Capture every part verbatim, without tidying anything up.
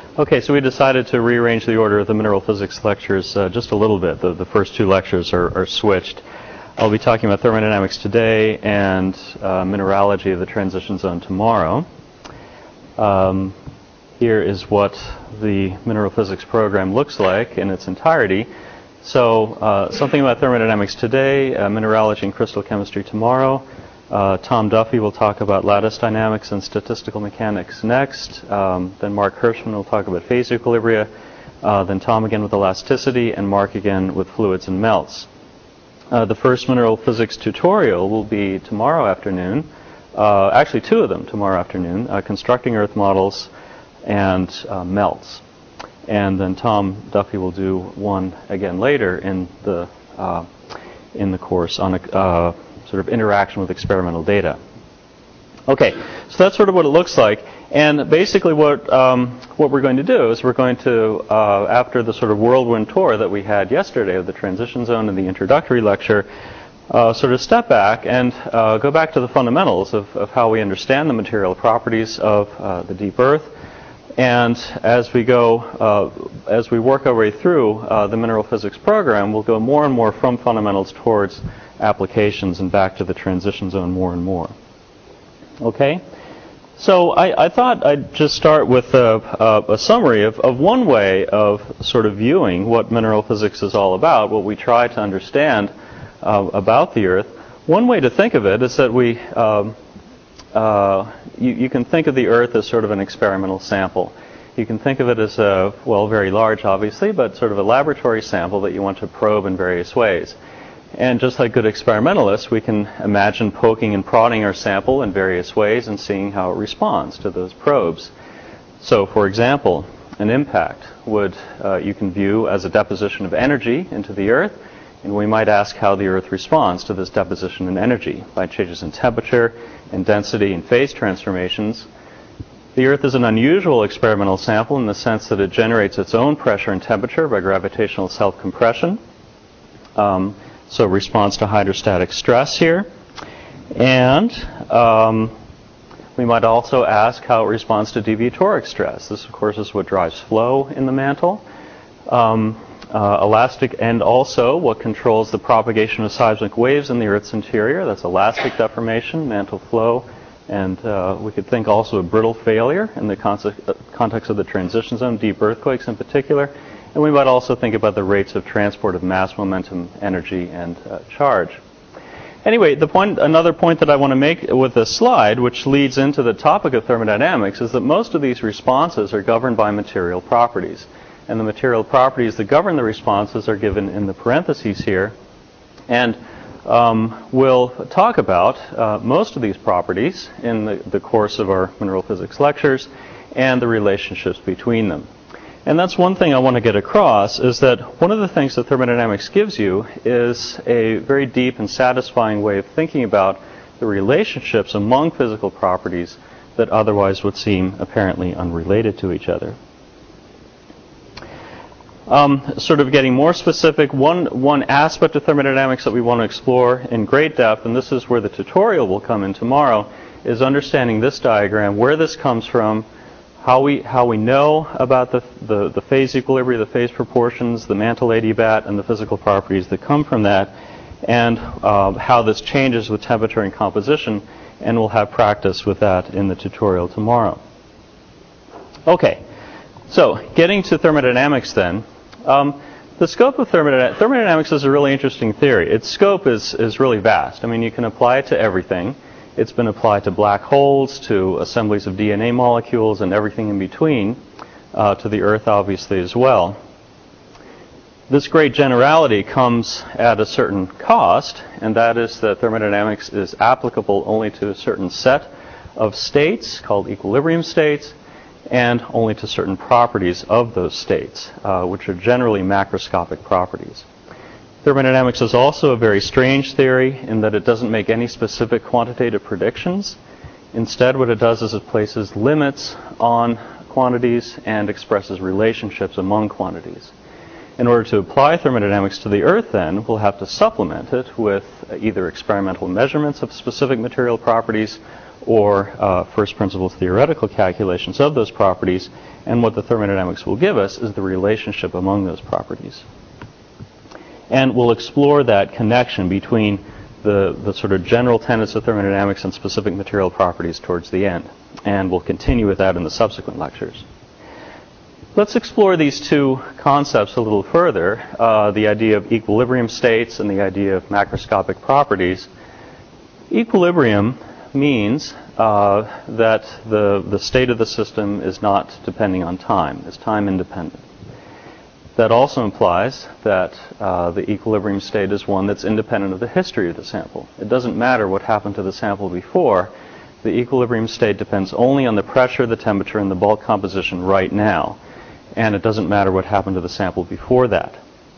Okay, so we decided to rearrange the order of the mineral physics lectures uh, just a little bit. The, the first two lectures are, are switched. I'll be talking about thermodynamics today and uh, mineralogy of the transition zone tomorrow. Um, here is what the mineral physics program looks like in its entirety. So uh, something about thermodynamics today, uh, mineralogy and crystal chemistry tomorrow. Uh, Tom Duffy will talk about lattice dynamics and statistical mechanics next. Um, then Mark Hirschman will talk about phase equilibria. Uh, then Tom again with elasticity, and Mark again with fluids and melts. Uh, the first mineral physics tutorial will be tomorrow afternoon. Uh, actually, two of them tomorrow afternoon, uh, constructing Earth models and uh, melts. And then Tom Duffy will do one again later in the uh, in the course on a uh, sort of interaction with experimental data. Okay, so that's sort of what it looks like. And basically what um, what we're going to do is we're going to, uh, after the sort of whirlwind tour that we had yesterday of the transition zone and the introductory lecture, uh, sort of step back and uh, go back to the fundamentals of, of how we understand the material properties of uh, the deep Earth. And as we go, uh, as we work our way through uh, the mineral physics program, we'll go more and more from fundamentals towards applications and back to the transition zone more and more. Okay? So I, I thought I'd just start with a, a, a summary of, of one way of sort of viewing what mineral physics is all about, what we try to understand uh, about the Earth. One way to think of it is that we, um, uh, you, you can think of the Earth as sort of an experimental sample. You can think of it as a, well, very large, obviously, but sort of a laboratory sample that you want to probe in various ways. And just like good experimentalists, we can imagine poking and prodding our sample in various ways and seeing how it responds to those probes. So, for example, an impact would uh, you can view as a deposition of energy into the Earth, and we might ask how the Earth responds to this deposition in energy by changes in temperature and density and phase transformations. The Earth is an unusual experimental sample in the sense that it generates its own pressure and temperature by gravitational self-compression. Um, So it responds to hydrostatic stress here. And um, we might also ask how it responds to deviatoric stress. This, of course, is what drives flow in the mantle. Um, uh, elastic, and also what controls the propagation of seismic waves in the Earth's interior. That's elastic deformation, mantle flow. And uh, we could think also of brittle failure in the context of the transition zone, deep earthquakes in particular. And we might also think about the rates of transport of mass, momentum, energy, and uh, charge. Anyway, the point, another point that I want to make with this slide, which leads into the topic of thermodynamics, is that most of these responses are governed by material properties. And the material properties that govern the responses are given in the parentheses here. And um, we'll talk about uh, most of these properties in the, the course of our mineral physics lectures and the relationships between them. And that's one thing I want to get across, is that one of the things that thermodynamics gives you is a very deep and satisfying way of thinking about the relationships among physical properties that otherwise would seem apparently unrelated to each other. Um, sort of getting more specific, one, one aspect of thermodynamics that we want to explore in great depth, and this is where the tutorial will come in tomorrow, is understanding this diagram, where this comes from, How we how we know about the, the, the phase equilibria, the phase proportions, the mantle adiabat, and the physical properties that come from that, and uh, how this changes with temperature and composition, and we'll have practice with that in the tutorial tomorrow. Okay, so getting to thermodynamics then. Um, the scope of thermodynamics, thermodynamics is a really interesting theory. Its scope is, is really vast. I mean, you can apply it to everything. It's been applied to black holes, to assemblies of D N A molecules, and everything in between, uh, to the Earth obviously as well. This great generality comes at a certain cost, and that is that thermodynamics is applicable only to a certain set of states called equilibrium states, and only to certain properties of those states, uh, which are generally macroscopic properties. Thermodynamics is also a very strange theory in that it doesn't make any specific quantitative predictions. Instead, what it does is it places limits on quantities and expresses relationships among quantities. In order to apply thermodynamics to the Earth, then, we'll have to supplement it with either experimental measurements of specific material properties or uh, first principles theoretical calculations of those properties, and what the thermodynamics will give us is the relationship among those properties. And we'll explore that connection between the, the sort of general tenets of thermodynamics and specific material properties towards the end. And we'll continue with that in the subsequent lectures. Let's explore these two concepts a little further, uh, the idea of equilibrium states and the idea of macroscopic properties. Equilibrium means uh, that the, the state of the system is not depending on time, is time independent. That also implies that uh, the equilibrium state is one that's independent of the history of the sample. It doesn't matter what happened to the sample before. The equilibrium state depends only on the pressure, the temperature, and the bulk composition right now. And it doesn't matter what happened to the sample before that.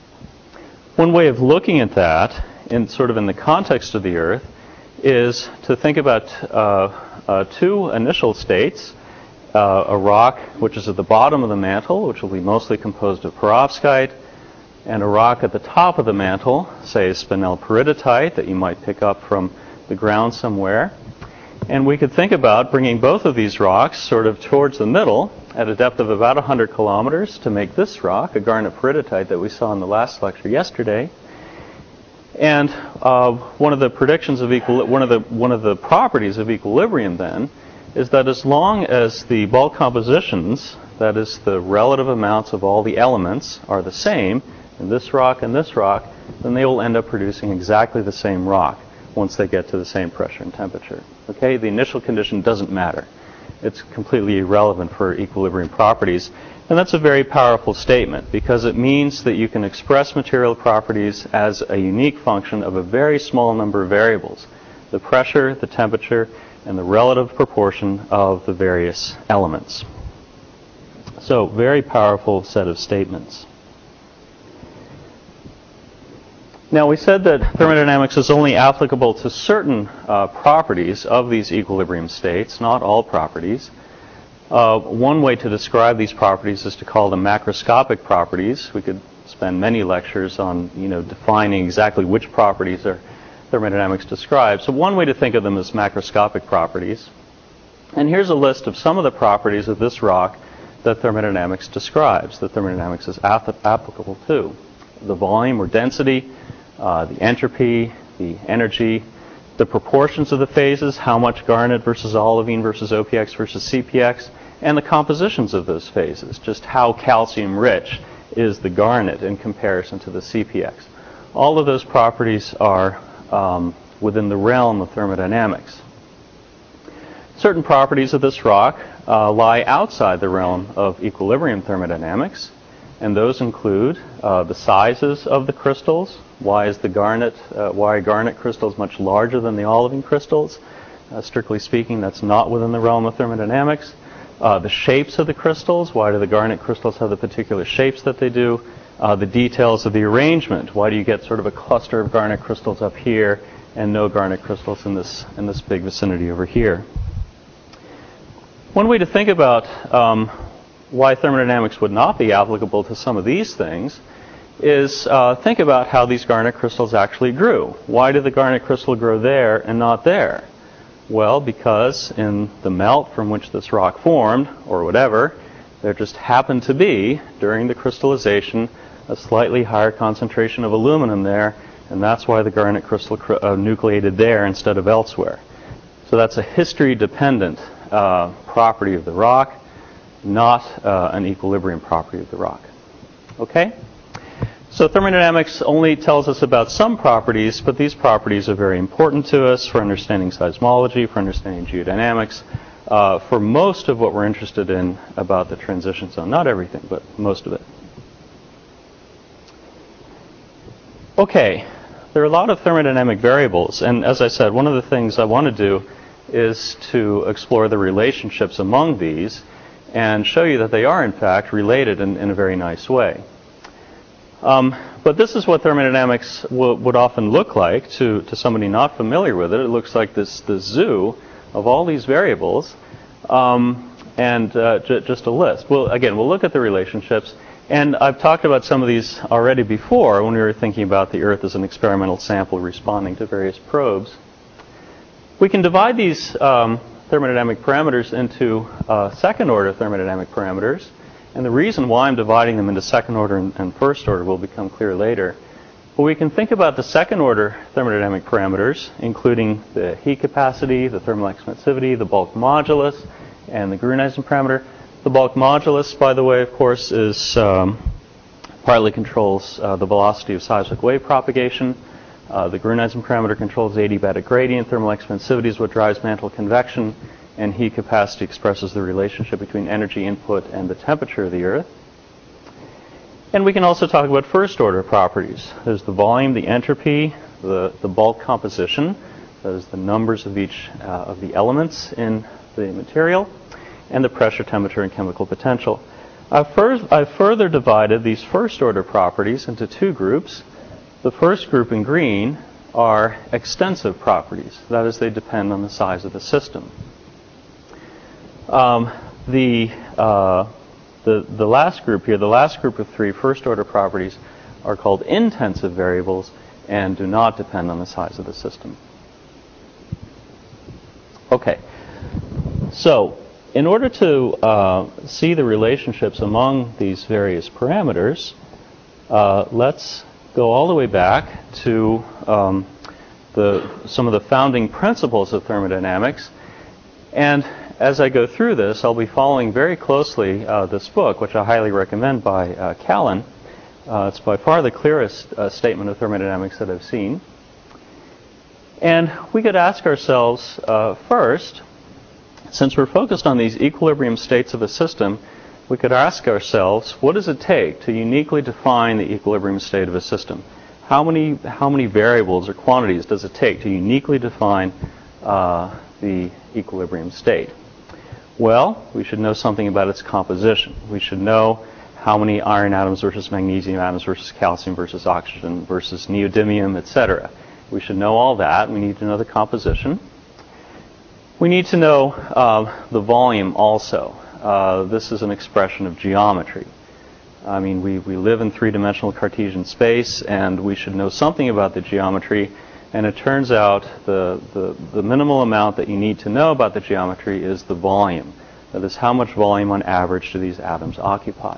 One way of looking at that, in sort of in the context of the Earth, is to think about uh, uh, two initial states. Uh, a rock which is at the bottom of the mantle, which will be mostly composed of perovskite, and a rock at the top of the mantle, say spinel peridotite, that you might pick up from the ground somewhere. And we could think about bringing both of these rocks sort of towards the middle at a depth of about one hundred kilometers to make this rock, a garnet peridotite that we saw in the last lecture yesterday. And uh, one of the predictions of equil- one of the one of the properties of equilibrium then is that as long as the bulk compositions, that is the relative amounts of all the elements, are the same in this rock and this rock, then they will end up producing exactly the same rock once they get to the same pressure and temperature. Okay, the initial condition doesn't matter. It's completely irrelevant for equilibrium properties. And that's a very powerful statement because it means that you can express material properties as a unique function of a very small number of variables: the pressure, the temperature, and the relative proportion of the various elements. So, very powerful set of statements. Now, we said that thermodynamics is only applicable to certain uh, properties of these equilibrium states, not all properties. Uh, one way to describe these properties is to call them macroscopic properties. We could spend many lectures on, you know, defining exactly which properties are thermodynamics describes. So one way to think of them is macroscopic properties. And here's a list of some of the properties of this rock that thermodynamics describes, that thermodynamics is ap- applicable to. The volume or density, uh, the entropy, the energy, the proportions of the phases, how much garnet versus olivine versus O P X versus C P X, and the compositions of those phases, just how calcium rich is the garnet in comparison to the C P X. All of those properties are Um, within the realm of thermodynamics. Certain properties of this rock uh, lie outside the realm of equilibrium thermodynamics, and those include uh, the sizes of the crystals. Why is the garnet, uh, why are garnet crystals much larger than the olivine crystals? Uh, strictly speaking, that's not within the realm of thermodynamics. Uh, the shapes of the crystals. Why do the garnet crystals have the particular shapes that they do? Uh, the details of the arrangement. Why do you get sort of a cluster of garnet crystals up here and no garnet crystals in this in this big vicinity over here? One way to think about um, why thermodynamics would not be applicable to some of these things is uh, think about how these garnet crystals actually grew. Why did the garnet crystal grow there and not there? Well, because in the melt from which this rock formed, or whatever, there just happened to be, during the crystallization, a slightly higher concentration of aluminum there, and that's why the garnet crystal cr- uh, nucleated there instead of elsewhere. So that's a history-dependent uh, property of the rock, not uh, an equilibrium property of the rock. Okay? So thermodynamics only tells us about some properties, but these properties are very important to us for understanding seismology, for understanding geodynamics, uh, for most of what we're interested in about the transition zone. Not everything, but most of it. Okay, there are a lot of thermodynamic variables, and as I said, one of the things I want to do is to explore the relationships among these and show you that they are, in fact, related in, in a very nice way. Um, but this is what thermodynamics w- would often look like to, to somebody not familiar with it. It looks like this, this zoo of all these variables um, and uh, j- just a list. Well, again, we'll look at the relationships. And I've talked about some of these already before when we were thinking about the Earth as an experimental sample responding to various probes. We can divide these um, thermodynamic parameters into uh, second order thermodynamic parameters. And the reason why I'm dividing them into second order and, and first order will become clear later. But we can think about the second order thermodynamic parameters, including the heat capacity, the thermal expansivity, the bulk modulus, and the Grüneisen parameter. The bulk modulus, by the way, of course, is um, partly controls uh, the velocity of seismic wave propagation. Uh, the Grüneisen parameter controls the adiabatic gradient. Thermal expansivity is what drives mantle convection, and heat capacity expresses the relationship between energy input and the temperature of the Earth. And we can also talk about first order properties. There's the volume, the entropy, the, the bulk composition, that is the numbers of each uh, of the elements in the material, and the pressure, temperature, and chemical potential. I've, first, I've further divided these first order properties into two groups. The first group in green are extensive properties. That is, they depend on the size of the system. Um, the, uh, the, the last group here, the last group of three first order properties are called intensive variables and do not depend on the size of the system. Okay, so in order to uh, see the relationships among these various parameters, uh, let's go all the way back to um, the, some of the founding principles of thermodynamics. And as I go through this, I'll be following very closely uh, this book, which I highly recommend, by uh, Callan. Uh, it's by far the clearest uh, statement of thermodynamics that I've seen. And we could ask ourselves uh, first, since we're focused on these equilibrium states of a system, we could ask ourselves, what does it take to uniquely define the equilibrium state of a system? How many, how many variables or quantities does it take to uniquely define uh, the equilibrium state? Well, we should know something about its composition. We should know how many iron atoms versus magnesium atoms versus calcium versus oxygen versus neodymium, et cetera. We should know all that. We need to know the composition. We need to know uh, the volume also. Uh, this is an expression of geometry. I mean, we, we live in three-dimensional Cartesian space, and we should know something about the geometry. And it turns out the, the, the minimal amount that you need to know about the geometry is the volume. That is, how much volume on average do these atoms occupy.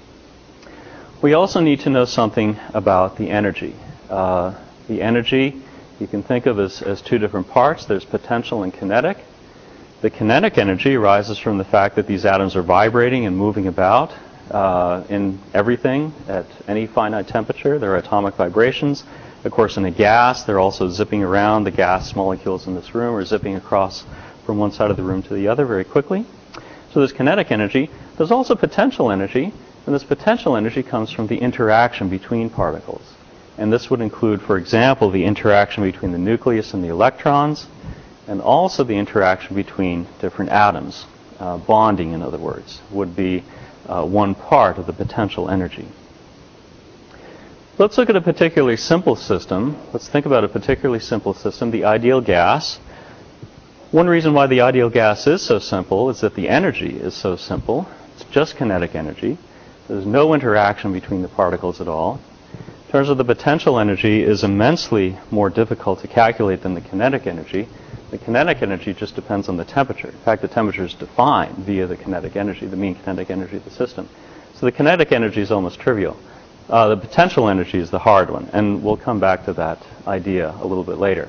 We also need to know something about the energy. Uh, the energy you can think of as, as two different parts. There's potential and kinetic. The kinetic energy arises from the fact that these atoms are vibrating and moving about uh, in everything at any finite temperature. There are atomic vibrations. Of course, in a gas, they're also zipping around. The gas molecules in this room are zipping across from one side of the room to the other very quickly. So there's kinetic energy. There's also potential energy, and this potential energy comes from the interaction between particles. And this would include, for example, the interaction between the nucleus and the electrons, and also the interaction between different atoms. Uh, bonding, in other words, would be uh, one part of the potential energy. Let's look at a particularly simple system. Let's think about a particularly simple system, the ideal gas. One reason why the ideal gas is so simple is that the energy is so simple. It's just kinetic energy. There's no interaction between the particles at all. In terms of the potential energy, is immensely more difficult to calculate than the kinetic energy. The kinetic energy just depends on the temperature. In fact, the temperature is defined via the kinetic energy, the mean kinetic energy of the system. So the kinetic energy is almost trivial. Uh, the potential energy is the hard one, and we'll come back to that idea a little bit later.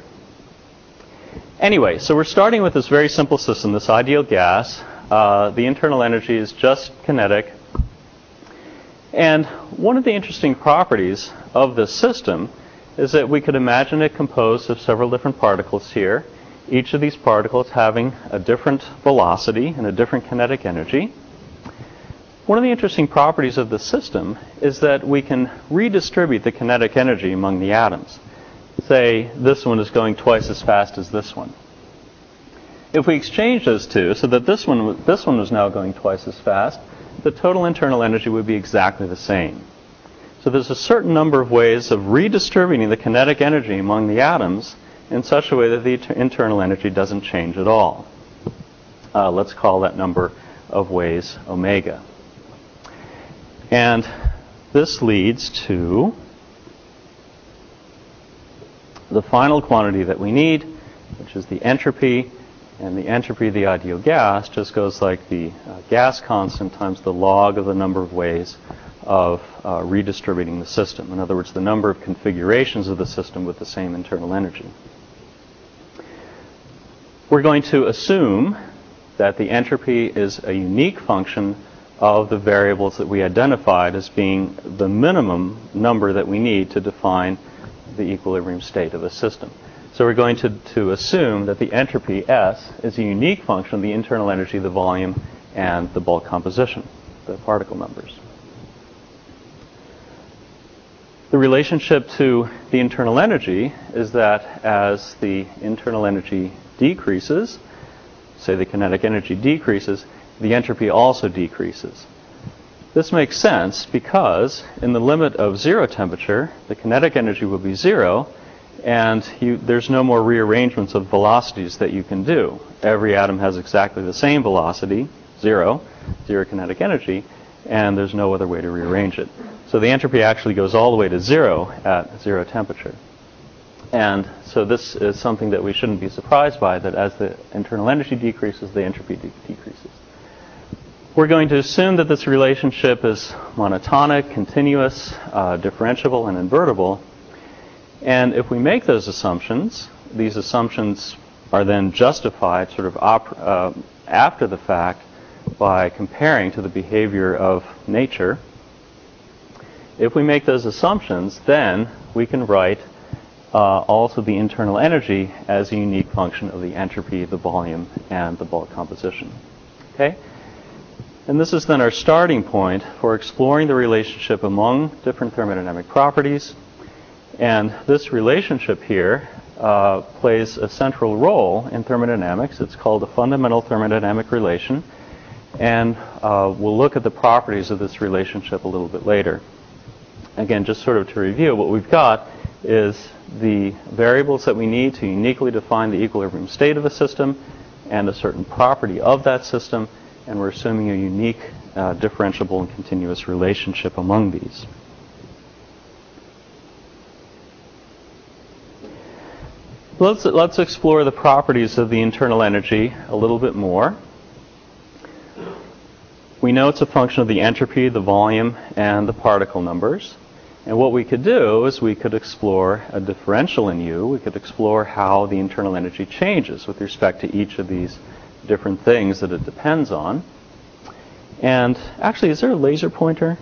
Anyway, so we're starting with this very simple system, this ideal gas. Uh, the internal energy is just kinetic. And one of the interesting properties of this system is that we could imagine it composed of several different particles here, each of these particles having a different velocity and a different kinetic energy. One of the interesting properties of the system is that we can redistribute the kinetic energy among the atoms. Say this one is going twice as fast as this one. If we exchange those two so that this one, this one was now going twice as fast, the total internal energy would be exactly the same. So there's a certain number of ways of redistributing the kinetic energy among the atoms in such a way that the internal energy doesn't change at all. Uh, let's call that number of ways omega. And this leads to the final quantity that we need, which is the entropy. And the entropy of the ideal gas just goes like the uh, gas constant times the log of the number of ways of uh, redistributing the system. In other words, the number of configurations of the system with the same internal energy. We're going to assume that the entropy is a unique function of the variables that we identified as being the minimum number that we need to define the equilibrium state of a system. So we're going to, to assume that the entropy, S, is a unique function of the internal energy, the volume, and the bulk composition, the particle numbers. The relationship to the internal energy is that as the internal energy decreases, say the kinetic energy decreases, the entropy also decreases. This makes sense because in the limit of zero temperature, the kinetic energy will be zero, and you, there's no more rearrangements of velocities that you can do. Every atom has exactly the same velocity, zero, zero kinetic energy, and there's no other way to rearrange it. So the entropy actually goes all the way to zero at zero temperature. And so this is something that we shouldn't be surprised by, that as the internal energy decreases, the entropy de- decreases. We're going to assume that this relationship is monotonic, continuous, uh, differentiable, and invertible. And if we make those assumptions, these assumptions are then justified sort of op- uh, after the fact by comparing to the behavior of nature. If we make those assumptions, then we can write uh, also the internal energy as a unique function of the entropy, the volume, and the bulk composition. Okay? And this is then our starting point for exploring the relationship among different thermodynamic properties. And this relationship here uh, plays a central role in thermodynamics. It's called the fundamental thermodynamic relation. And uh, we'll look at the properties of this relationship a little bit later. Again, just sort of to review, what we've got is the variables that we need to uniquely define the equilibrium state of a system and a certain property of that system. And we're assuming a unique uh, differentiable and continuous relationship among these. Let's, let's explore the properties of the internal energy a little bit more. We know it's a function of the entropy, the volume, and the particle numbers. And what we could do is we could explore a differential in U. We could explore how the internal energy changes with respect to each of these different things that it depends on. And actually, is there a laser pointer?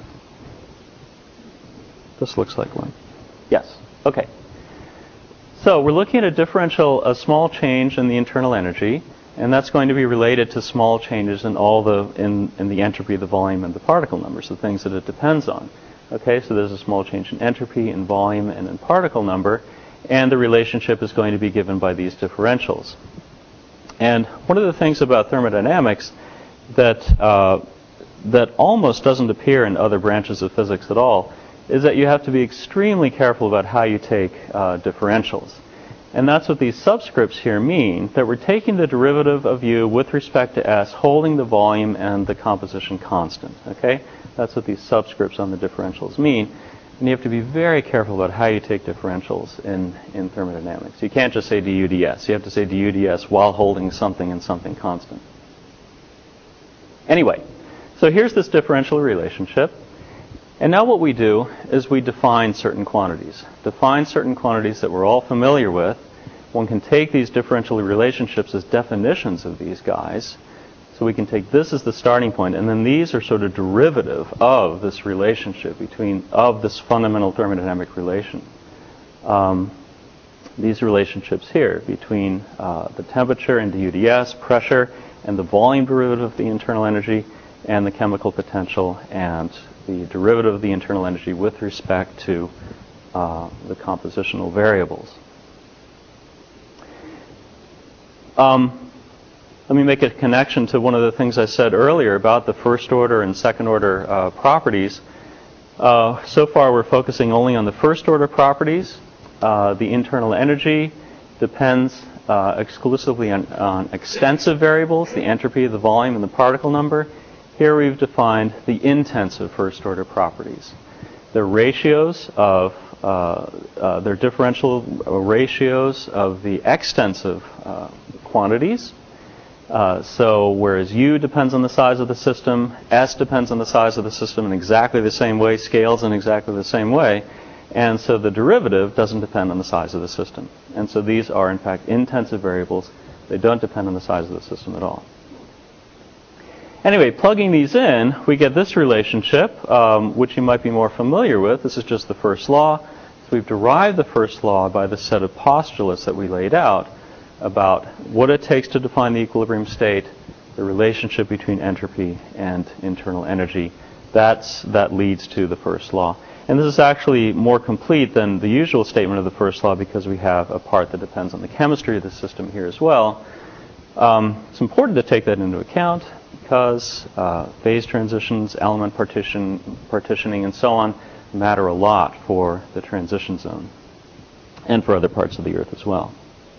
This looks like one. Yes. Okay. So we're looking at a differential, a small change in the internal energy, and that's going to be related to small changes in all the in, in the entropy, the volume, and the particle numbers, the things that it depends on. Okay, so there's a small change in entropy, in volume, and in particle number, and the relationship is going to be given by these differentials. And one of the things about thermodynamics that uh, that almost doesn't appear in other branches of physics at all is that you have to be extremely careful about how you take uh, differentials. And that's what these subscripts here mean, that we're taking the derivative of U with respect to S, holding the volume and the composition constant. Okay? That's what these subscripts on the differentials mean. And you have to be very careful about how you take differentials in, in thermodynamics. You can't just say du ds. You have to say du ds while holding something and something constant. Anyway, so here's this differential relationship. And now what we do is we define certain quantities. Define certain quantities that we're all familiar with. One can take these differential relationships as definitions of these guys. So we can take this as the starting point, and then these are sort of derivative of this relationship between, of this fundamental thermodynamic relation. Um, these relationships here between uh, the temperature and du ds, pressure, and the volume derivative of the internal energy, and the chemical potential, and the derivative of the internal energy with respect to uh, the compositional variables. Um, let me make a connection to one of the things I said earlier about the first order and second order uh, properties. Uh, so far we're focusing only on the first order properties. Uh, the internal energy depends uh, exclusively on, on extensive variables, the entropy, the volume, and the particle number. Here we've defined the intensive first order properties. They're ratios of, uh, uh, they're differential ratios of the extensive uh, quantities. Uh, so whereas U depends on the size of the system, S depends on the size of the system in exactly the same way, scales in exactly the same way, and so the derivative doesn't depend on the size of the system. And so these are, in fact, intensive variables. They don't depend on the size of the system at all. Anyway, plugging these in, we get this relationship, um, which you might be more familiar with. This is just the first law. So we've derived the first law by the set of postulates that we laid out about what it takes to define the equilibrium state, the relationship between entropy and internal energy. That's, that leads to the first law. And this is actually more complete than the usual statement of the first law because we have a part that depends on the chemistry of the system here as well. Um, it's important to take that into account because uh, phase transitions, element partition, partitioning, and so on matter a lot for the transition zone and for other parts of the Earth as well.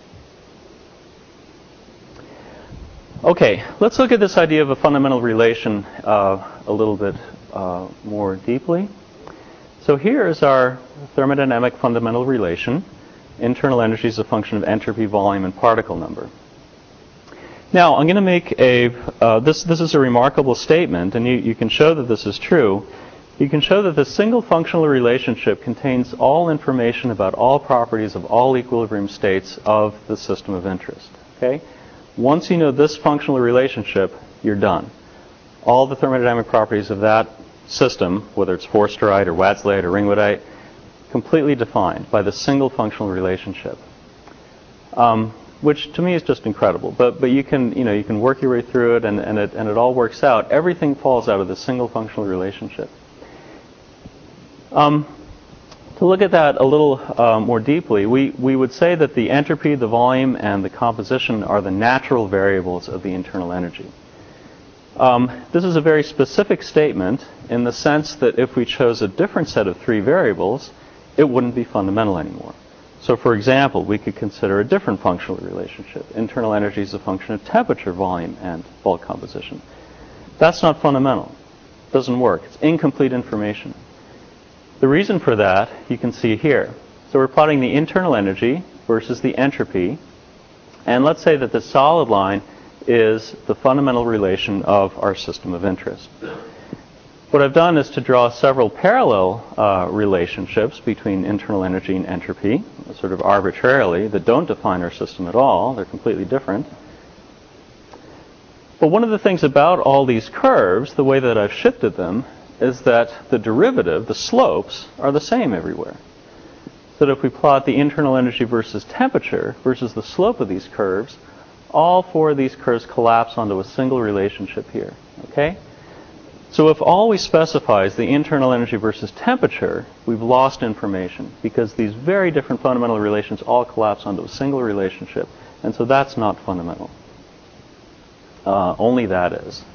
Okay, let's look at this idea of a fundamental relation uh, a little bit uh, more deeply. So here is our thermodynamic fundamental relation. Internal energy is a function of entropy, volume, and particle number. Now, I'm going to make a, uh, this, this is a remarkable statement, and you, you can show that this is true. You can show that the single functional relationship contains all information about all properties of all equilibrium states of the system of interest. Okay? Once you know this functional relationship, you're done. All the thermodynamic properties of that system, whether it's Forsterite or Wadsleite or Ringwoodite, completely defined by the single functional relationship, um, which to me is just incredible. But but you can you know you can work your way through it, and and it and it all works out. Everything falls out of the single functional relationship. Um, to look at that a little uh, more deeply, we we would say that the entropy, the volume, and the composition are the natural variables of the internal energy. Um, this is a very specific statement in the sense that if we chose a different set of three variables, it wouldn't be fundamental anymore. So for example, we could consider a different functional relationship. Internal energy is a function of temperature, volume, and bulk composition. That's not fundamental. It doesn't work. It's incomplete information. The reason for that you can see here. So we're plotting the internal energy versus the entropy. And let's say that the solid line is the fundamental relation of our system of interest. What I've done is to draw several parallel uh, relationships between internal energy and entropy, sort of arbitrarily, that don't define our system at all. They're completely different. But one of the things about all these curves, the way that I've shifted them, is that the derivative, the slopes, are the same everywhere. So that if we plot the internal energy versus temperature versus the slope of these curves, all four of these curves collapse onto a single relationship here. Okay? So if all we specify is the internal energy versus temperature, we've lost information because these very different fundamental relations all collapse onto a single relationship. And so that's not fundamental. Uh, only that is.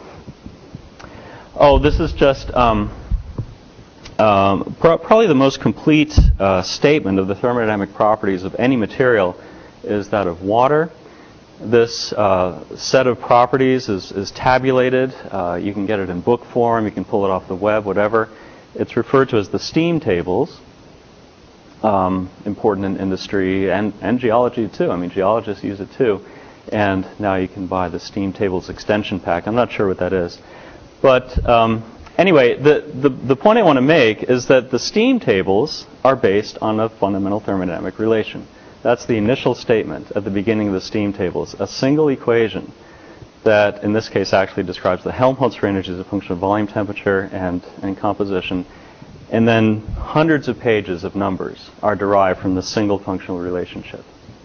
Oh, this is just um, um, pro- probably the most complete uh, statement of the thermodynamic properties of any material is that of water. This uh, set of properties is, is tabulated. Uh, you can get it in book form. You can pull it off the web, whatever. It's referred to as the steam tables, um, important in industry and, and geology too. I mean, geologists use it too. And now you can buy the steam tables extension pack. I'm not sure what that is. But um, anyway, the, the, the point I want to make is that the steam tables are based on a fundamental thermodynamic relation. That's the initial statement at the beginning of the steam tables, a single equation that in this case actually describes the Helmholtz range as a function of volume, temperature, and, and composition. And then hundreds of pages of numbers are derived from the single functional relationship.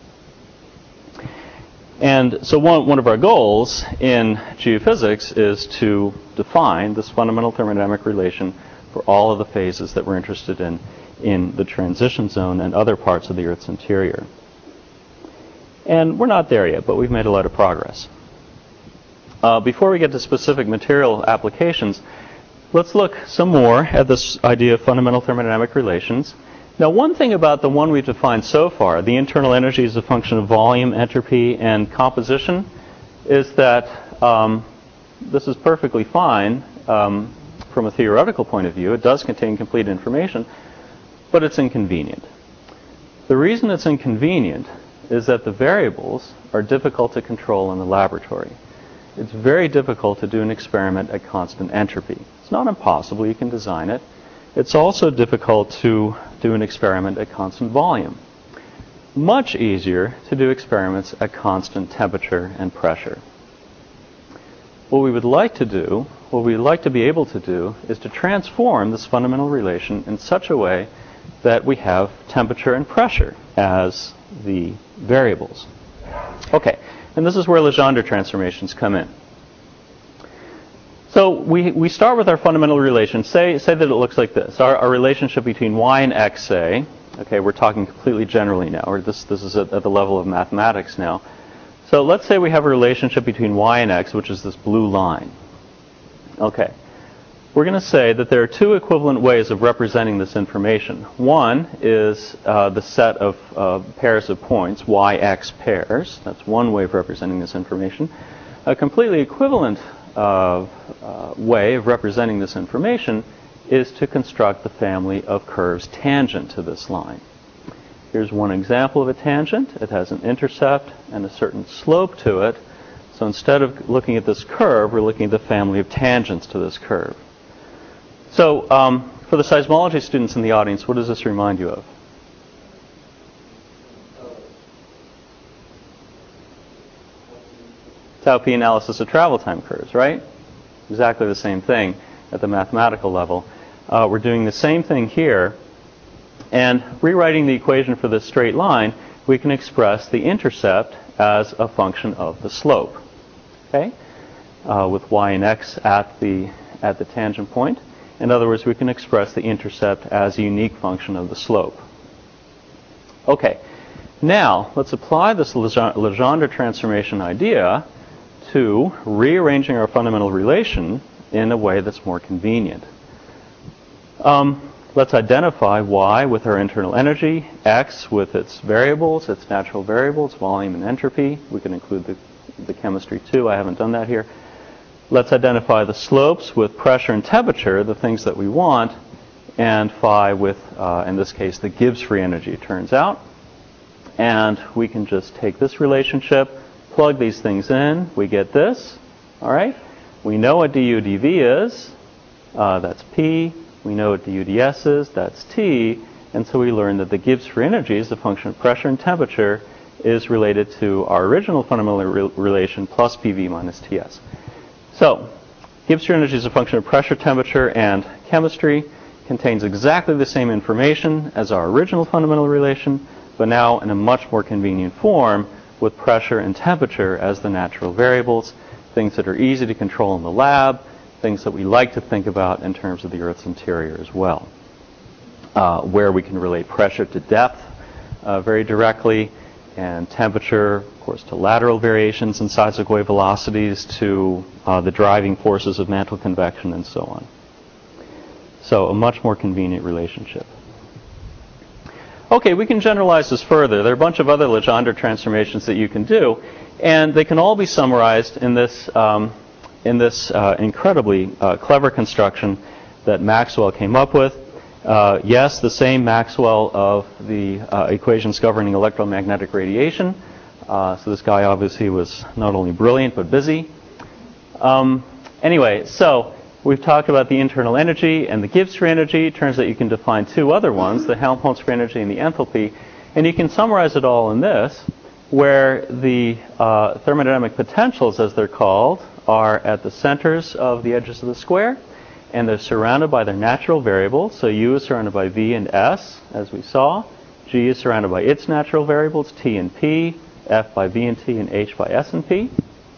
And so one, one of our goals in geophysics is to define this fundamental thermodynamic relation for all of the phases that we're interested in in the transition zone and other parts of the Earth's interior. And we're not there yet, but we've made a lot of progress. Uh, before we get to specific material applications, let's look some more at this idea of fundamental thermodynamic relations. Now, one thing about the one we've defined so far, the internal energy is a function of volume, entropy, and composition, is that um, this is perfectly fine um, from a theoretical point of view. It does contain complete information, but it's inconvenient. The reason it's inconvenient is that the variables are difficult to control in the laboratory. It's very difficult to do an experiment at constant entropy. It's not impossible, you can design it. It's also difficult to do an experiment at constant volume. Much easier to do experiments at constant temperature and pressure. What we would like to do, what we would like to be able to do, is to transform this fundamental relation in such a way that we have temperature and pressure as the variables. Okay, and this is where Legendre transformations come in. So we, we start with our fundamental relation. Say, say that it looks like this. Our, our relationship between y and x, say, okay, we're talking completely generally now, or this, this is at, at the level of mathematics now. So let's say we have a relationship between y and x, which is this blue line. Okay. We're going to say that there are two equivalent ways of representing this information. One is uh, the set of uh, pairs of points, y x pairs. That's one way of representing this information. A completely equivalent uh, uh, way of representing this information is to construct the family of curves tangent to this line. Here's one example of a tangent. It has an intercept and a certain slope to it. So instead of looking at this curve, we're looking at the family of tangents to this curve. So um, for the seismology students in the audience, what does this remind you of? Tau P analysis of travel time curves, right? Exactly the same thing at the mathematical level. Uh, we're doing the same thing here. And rewriting the equation for this straight line, we can express the intercept as a function of the slope. Okay? Uh, with y and x at the, at the tangent point. In other words, we can express the intercept as a unique function of the slope. Okay. Now, let's apply this Legendre transformation idea to rearranging our fundamental relation in a way that's more convenient. Um, let's identify y with our internal energy, x with its variables, its natural variables, volume and entropy. We can include the, the chemistry too. I haven't done that here. Let's identify the slopes with pressure and temperature, the things that we want, and phi with, uh, in this case, the Gibbs free energy, it turns out. And we can just take this relationship, plug these things in, we get this. All right? We know what du dv is. Uh, that's P. We know what du ds is. That's T. And so we learn that the Gibbs free energy is a function of pressure and temperature is related to our original fundamental re relation plus P V minus T S. So, Gibbs free energy is a function of pressure, temperature, and chemistry. Contains exactly the same information as our original fundamental relation, but now in a much more convenient form with pressure and temperature as the natural variables, things that are easy to control in the lab, things that we like to think about in terms of the Earth's interior as well, uh, where we can relate pressure to depth uh, very directly, and temperature, of course, to lateral variations in seismic wave velocities, to uh, the driving forces of mantle convection, and so on. So a much more convenient relationship. Okay, we can generalize this further. There are a bunch of other Legendre transformations that you can do, and they can all be summarized in this, um, in this uh, incredibly uh, clever construction that Maxwell came up with. Uh, yes, the same Maxwell of the uh, equations governing electromagnetic radiation. Uh, so this guy obviously was not only brilliant but busy. Um, anyway, so we've talked about the internal energy and the Gibbs free energy. It turns out you can define two other ones, the Helmholtz free energy and the enthalpy. And you can summarize it all in this, where the uh, thermodynamic potentials, as they're called, are at the centers of the edges of the square. And they're surrounded by their natural variables. So U is surrounded by V and S, as we saw. G is surrounded by its natural variables, T and P, F by V and T, and H by S and P.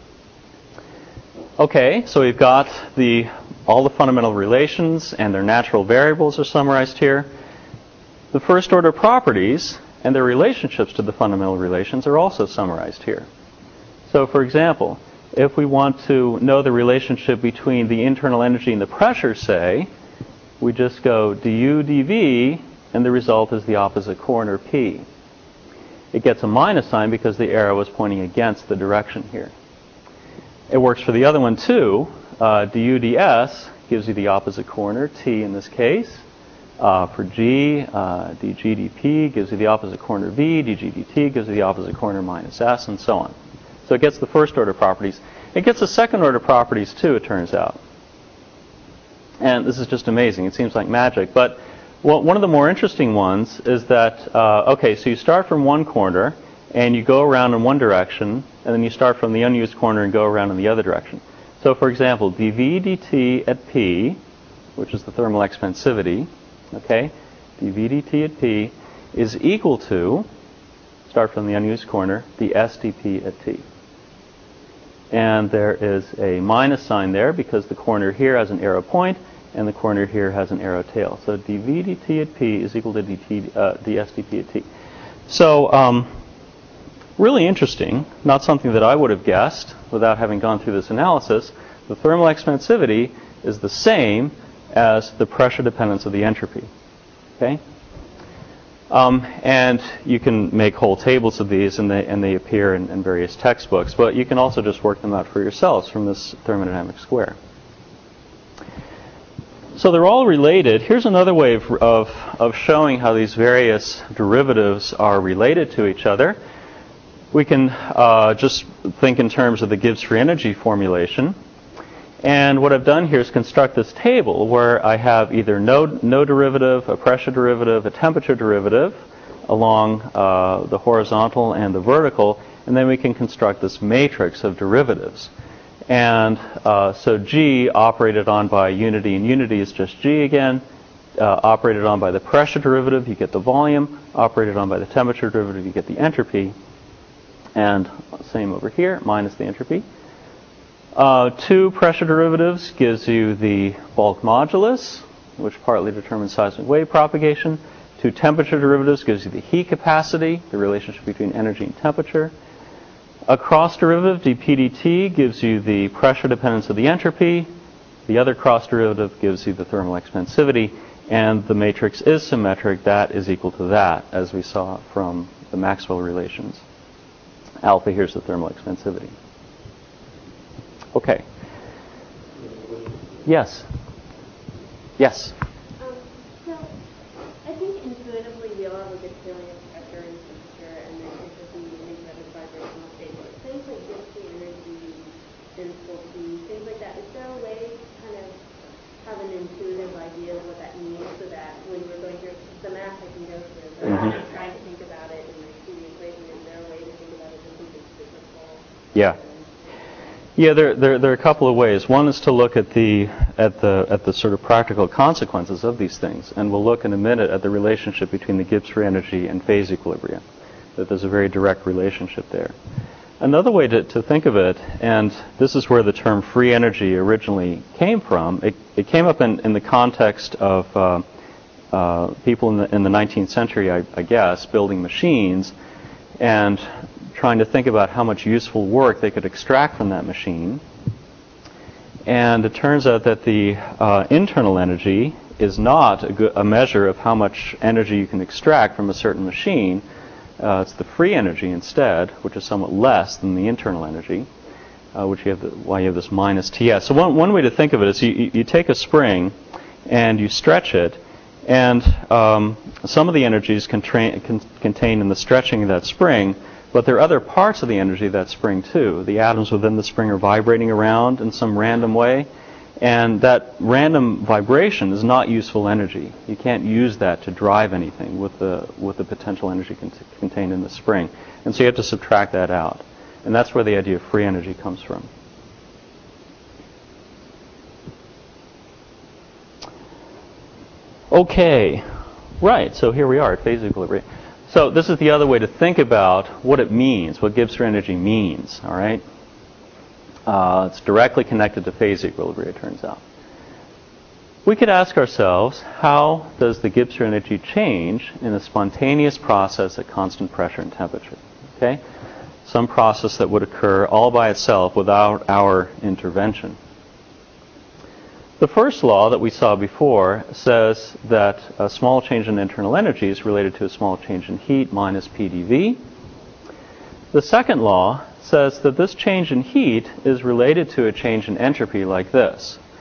Okay, so we've got the all the fundamental relations and their natural variables are summarized here. The first order properties and their relationships to the fundamental relations are also summarized here. So for example, if we want to know the relationship between the internal energy and the pressure, say, we just go du dv, and the result is the opposite corner P. It gets a minus sign because the arrow is pointing against the direction here. It works for the other one too. Uh, du ds gives you the opposite corner, T in this case. Uh, for G, uh, dG dP gives you the opposite corner V, dG dt gives you the opposite corner minus S, and so on. So it gets the first order properties. It gets the second order properties too, it turns out. And this is just amazing. It seems like magic. But one of the more interesting ones is that, uh, okay, so you start from one corner, and you go around in one direction, and then you start from the unused corner and go around in the other direction. So for example, dV dt at P, which is the thermal expansivity, okay, dV dt at P is equal to, start from the unused corner, the S dP at T. And there is a minus sign there because the corner here has an arrow point and the corner here has an arrow tail. So dV dt at P is equal to dt, uh, ds dP at T. So um, really interesting, not something that I would have guessed without having gone through this analysis. The thermal expansivity is the same as the pressure dependence of the entropy. Okay? Um, and you can make whole tables of these, and they, and they appear in, in various textbooks, but you can also just work them out for yourselves from this thermodynamic square. So they're all related. Here's another way of, of, of showing how these various derivatives are related to each other. We can uh, just think in terms of the Gibbs free energy formulation. And what I've done here is construct this table where I have either no, no derivative, a pressure derivative, a temperature derivative along uh, the horizontal and the vertical, and then we can construct this matrix of derivatives. And uh, so G operated on by unity, and unity is just G again. Uh, operated on by the pressure derivative, you get the volume. Operated on by the temperature derivative, you get the entropy. And same over here, minus the entropy. Uh, two pressure derivatives gives you the bulk modulus, which partly determines seismic wave propagation. Two temperature derivatives gives you the heat capacity, the relationship between energy and temperature. A cross derivative, dP dt, gives you the pressure dependence of the entropy. The other cross derivative gives you the thermal expansivity. And the matrix is symmetric. That is equal to that, as we saw from the Maxwell relations. Alpha, here's the thermal expansivity. Okay. Yes. Yes. Um, so I think intuitively we all have a good feeling of pressure and temperature and then entropy and these other vibrational states. But things like Gibbs free energy, enthalpy, things like that. Is there a way to kind of have an intuitive idea of what that means so that when we're going through the math I can go through, but mm-hmm. I'm trying to think about it and I see the equation, is there a way to think about it as something physical? Yeah. Yeah, there, there, there are a couple of ways. One is to look at the, at the, at the sort of practical consequences of these things, and we'll look in a minute at the relationship between the Gibbs free energy and phase equilibrium. That there's a very direct relationship there. Another way to, to think of it, and this is where the term free energy originally came from. It, it came up in, in the context of uh, uh, people in the, in the nineteenth century, I, I guess, building machines, and trying to think about how much useful work they could extract from that machine. And it turns out that the uh, internal energy is not a, good, a measure of how much energy you can extract from a certain machine. Uh, it's the free energy instead, which is somewhat less than the internal energy, uh, which you have the, why you have this minus T S. So one, one way to think of it is you, you take a spring and you stretch it, and um, some of the energy is contra- con- contained in the stretching of that spring. But there are other parts of the energy of that spring too. The atoms within the spring are vibrating around in some random way, and that random vibration is not useful energy. You can't use that to drive anything with the with the potential energy cont- contained in the spring. And so you have to subtract that out. And that's where the idea of free energy comes from. Okay. Right, so here we are at phase equilibrium. So this is the other way to think about what it means, what Gibbs free energy means, all right? Uh, it's directly connected to phase equilibrium, it turns out. We could ask ourselves, how does the Gibbs free energy change in a spontaneous process at constant pressure and temperature? Okay? Some process that would occur all by itself without our intervention. The first law that we saw before says that a small change in internal energy is related to a small change in heat minus P dV. The second law says that this change in heat is related to a change in entropy like this.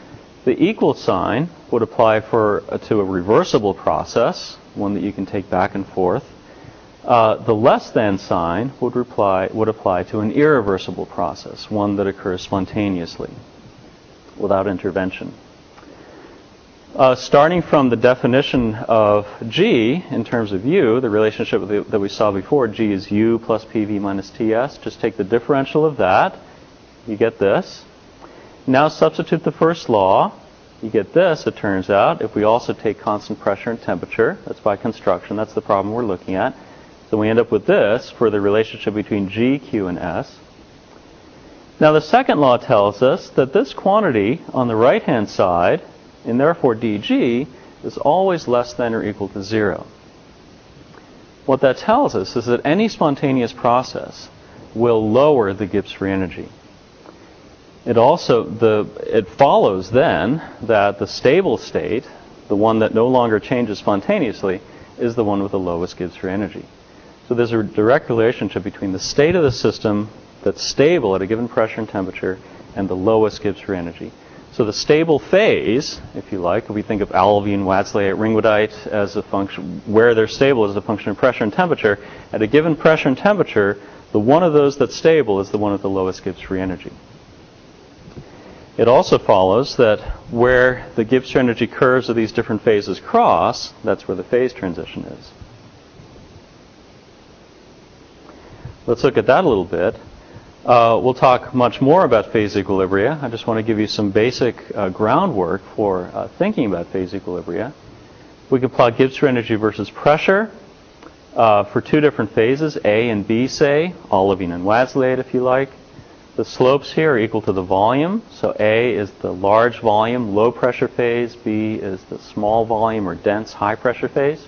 The equal sign would apply for uh, to a reversible process, one that you can take back and forth. Uh, the less than sign would, reply, would apply to an irreversible process, one that occurs spontaneously, without intervention. Uh, starting from the definition of G in terms of U, the relationship that we saw before, G is U plus P V minus T S. Just take the differential of that. You get this. Now substitute the first law. You get this, it turns out, if we also take constant pressure and temperature. That's by construction. That's the problem we're looking at. So we end up with this for the relationship between G, Q, and S. Now the second law tells us that this quantity on the right-hand side, and therefore dG, is always less than or equal to zero. What that tells us is that any spontaneous process will lower the Gibbs free energy. It also, the, it follows then that the stable state, the one that no longer changes spontaneously, is the one with the lowest Gibbs free energy. So there's a direct relationship between the state of the system that's stable at a given pressure and temperature and the lowest Gibbs free energy. So the stable phase, if you like, if we think of alluvium, wattleite, ringwoodite as a function, where they're stable as a function of pressure and temperature, at a given pressure and temperature, the one of those that's stable is the one with the lowest Gibbs free energy. It also follows that where the Gibbs free energy curves of these different phases cross, that's where the phase transition is. Let's look at that a little bit. Uh, we'll talk much more about phase equilibria. I just want to give you some basic uh, groundwork for uh, thinking about phase equilibria. We can plot Gibbs free energy versus pressure uh, for two different phases, A and B, say, olivine and wattleite, if you like. The slopes here are equal to the volume. So A is the large volume, low pressure phase. B is the small volume or dense, high pressure phase.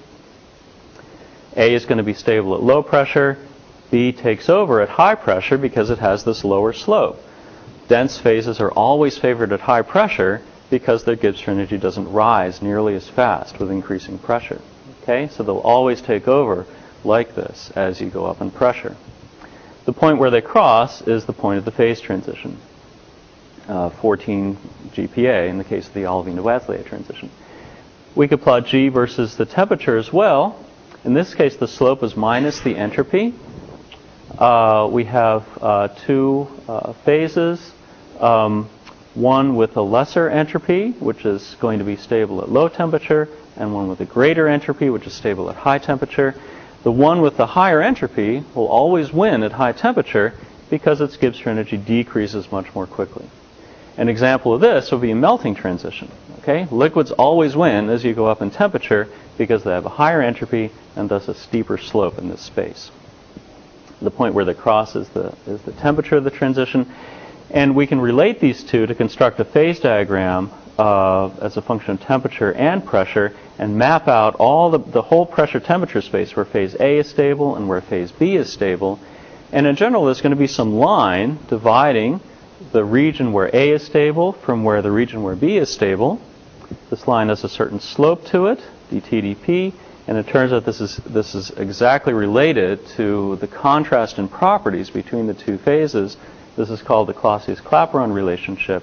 A is going to be stable at low pressure. B takes over at high pressure because it has this lower slope. Dense phases are always favored at high pressure because their Gibbs free energy doesn't rise nearly as fast with increasing pressure. Okay, so they'll always take over like this as you go up in pressure. The point where they cross is the point of the phase transition, uh, fourteen G P A in the case of the olivine to wattleite transition. We could plot G versus the temperature as well. In this case, the slope is minus the entropy. Uh, we have uh, two uh, phases, um, one with a lesser entropy, which is going to be stable at low temperature, and one with a greater entropy, which is stable at high temperature. The one with the higher entropy will always win at high temperature because its Gibbs free energy decreases much more quickly. An example of this would be a melting transition. Okay? Liquids always win as you go up in temperature because they have a higher entropy and thus a steeper slope in this space. The point where they cross is the, is the temperature of the transition. And we can relate these two to construct a phase diagram uh, as a function of temperature and pressure and map out all the, the whole pressure temperature space where phase A is stable and where phase B is stable. And in general, there's going to be some line dividing the region where A is stable from where the region where B is stable. This line has a certain slope to it, dt dp, and it turns out this is, this is exactly related to the contrast in properties between the two phases. This is called the Clausius-Clapeyron relationship.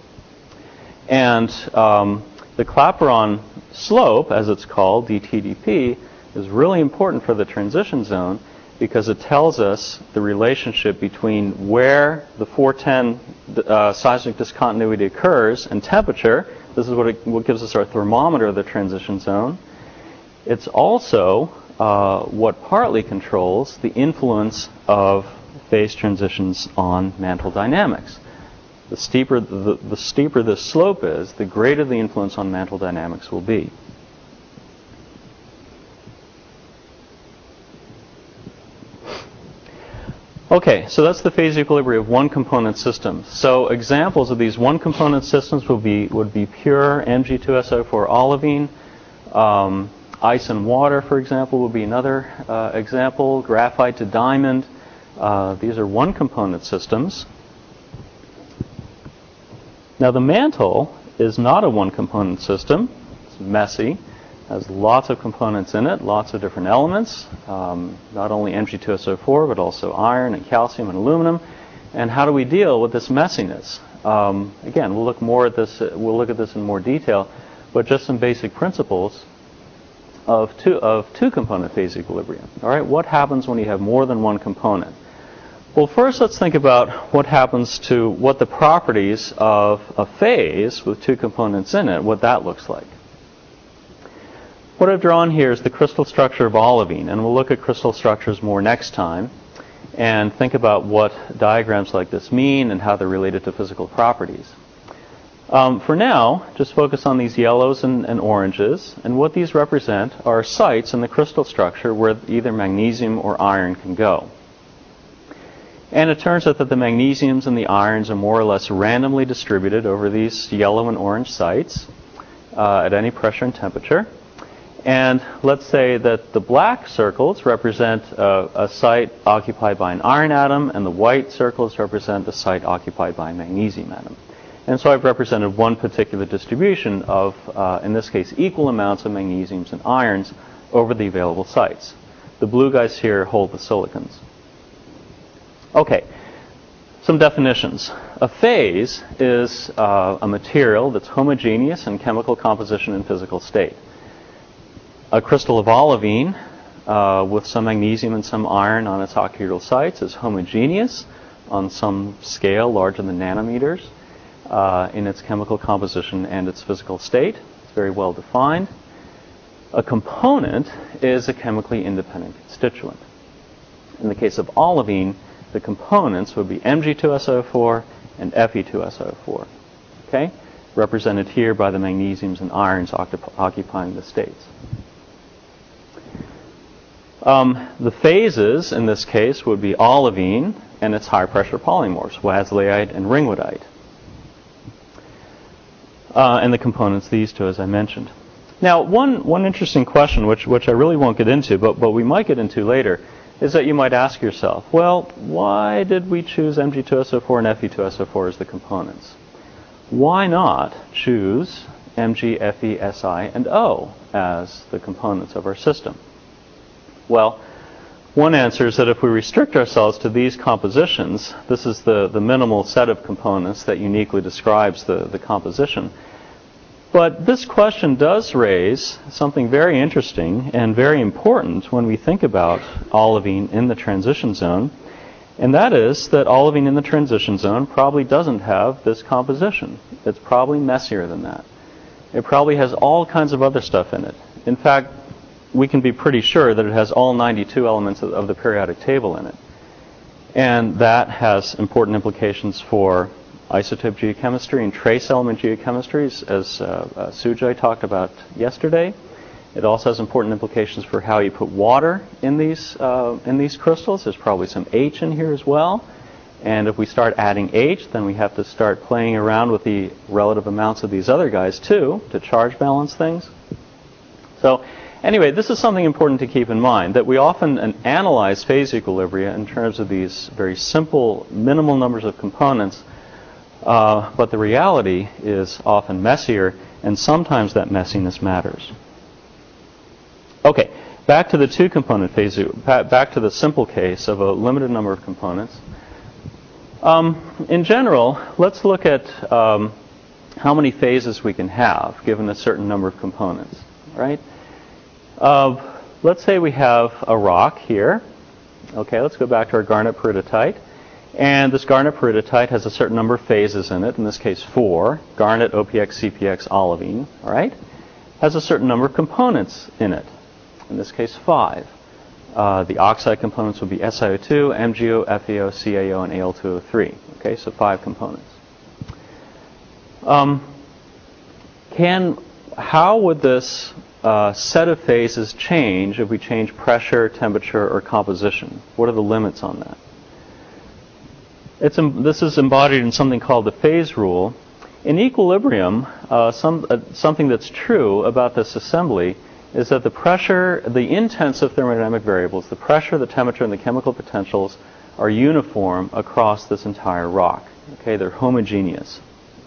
And um, the Clapeyron slope, as it's called, dt dp, is really important for the transition zone because it tells us the relationship between where the four ten uh, seismic discontinuity occurs and temperature. This is what, it, what gives us our thermometer of the transition zone. It's also uh, what partly controls the influence of phase transitions on mantle dynamics. The steeper the, the steeper the slope is, the greater the influence on mantle dynamics will be. Okay, so that's the phase equilibrium of one component system. So examples of these one component systems would be would be pure M G two S O four olivine. Um, ice and water, for example, would be another uh, example. Graphite to diamond. Uh, these are one component systems. Now the mantle is not a one component system. It's messy. Has lots of components in it, lots of different elements, um, not only M G two S O four, but also iron and calcium and aluminum. And how do we deal with this messiness? Um, again, we'll look more at this. We'll look at this in more detail, but just some basic principles of two of two-component phase equilibrium. All right, what happens when you have more than one component? Well, first let's think about what happens to what the properties of a phase with two components in it, what that looks like. What I've drawn here is the crystal structure of olivine, and we'll look at crystal structures more next time and think about what diagrams like this mean and how they're related to physical properties. Um, for now, just focus on these yellows and, and oranges, and what these represent are sites in the crystal structure where either magnesium or iron can go. And it turns out that the magnesiums and the irons are more or less randomly distributed over these yellow and orange sites uh, at any pressure and temperature. And let's say that the black circles represent uh, a site occupied by an iron atom, and the white circles represent a site occupied by a magnesium atom. And so I've represented one particular distribution of, uh, in this case, equal amounts of magnesiums and irons over the available sites. The blue guys here hold the silicons. Okay, some definitions. A phase is uh, a material that's homogeneous in chemical composition and physical state. A crystal of olivine uh, with some magnesium and some iron on its octahedral sites is homogeneous on some scale larger than nanometers uh, in its chemical composition and its physical state. It's very well defined. A component is a chemically independent constituent. In the case of olivine, the components would be M G two S O four and F E two S O four, okay? Represented here by the magnesiums and irons occupying the states. Um, the phases, in this case, would be olivine and its high-pressure polymorphs, wazleite and ringwoodite. Uh, and the components, these two, as I mentioned. Now, one, one interesting question, which, which I really won't get into, but, but we might get into later, is that you might ask yourself, well, why did we choose M G two S O four and F E two S O four as the components? Why not choose M G, F E, S I, and O as the components of our system? Well, one answer is that if we restrict ourselves to these compositions, this is the, the minimal set of components that uniquely describes the, the composition. But this question does raise something very interesting and very important when we think about olivine in the transition zone, and that is that olivine in the transition zone probably doesn't have this composition. It's probably messier than that. It probably has all kinds of other stuff in it. In fact, we can be pretty sure that it has all ninety-two elements of, of the periodic table in it. And that has important implications for isotope geochemistry and trace element geochemistry, as uh, uh, Sujay talked about yesterday. It also has important implications for how you put water in these uh, in these crystals. There's probably some H in here as well. And if we start adding H, then we have to start playing around with the relative amounts of these other guys too to charge balance things. So anyway, this is something important to keep in mind, that we often uh, analyze phase equilibria in terms of these very simple, minimal numbers of components. Uh, but the reality is often messier, and sometimes that messiness matters. Okay, back to the two-component phase, back to the simple case of a limited number of components. Um, in general, let's look at um, how many phases we can have given a certain number of components, right? Uh, let's say we have a rock here. Okay, let's go back to our garnet peridotite. And this garnet peridotite has a certain number of phases in it, in this case four, garnet, O P X, C P X, olivine, all right? Has a certain number of components in it, in this case five. Uh, the oxide components would be S i O two, M g O, F e O, C a O, and A l two O three, okay, so five components. Um, can, how would this uh, set of phases change if we change pressure, temperature, or composition? What are the limits on that? It's, this is embodied in something called the phase rule. In equilibrium, uh, some, uh, something that's true about this assembly is that the pressure, the intensive thermodynamic variables, the pressure, the temperature, and the chemical potentials are uniform across this entire rock. Okay, they're homogeneous.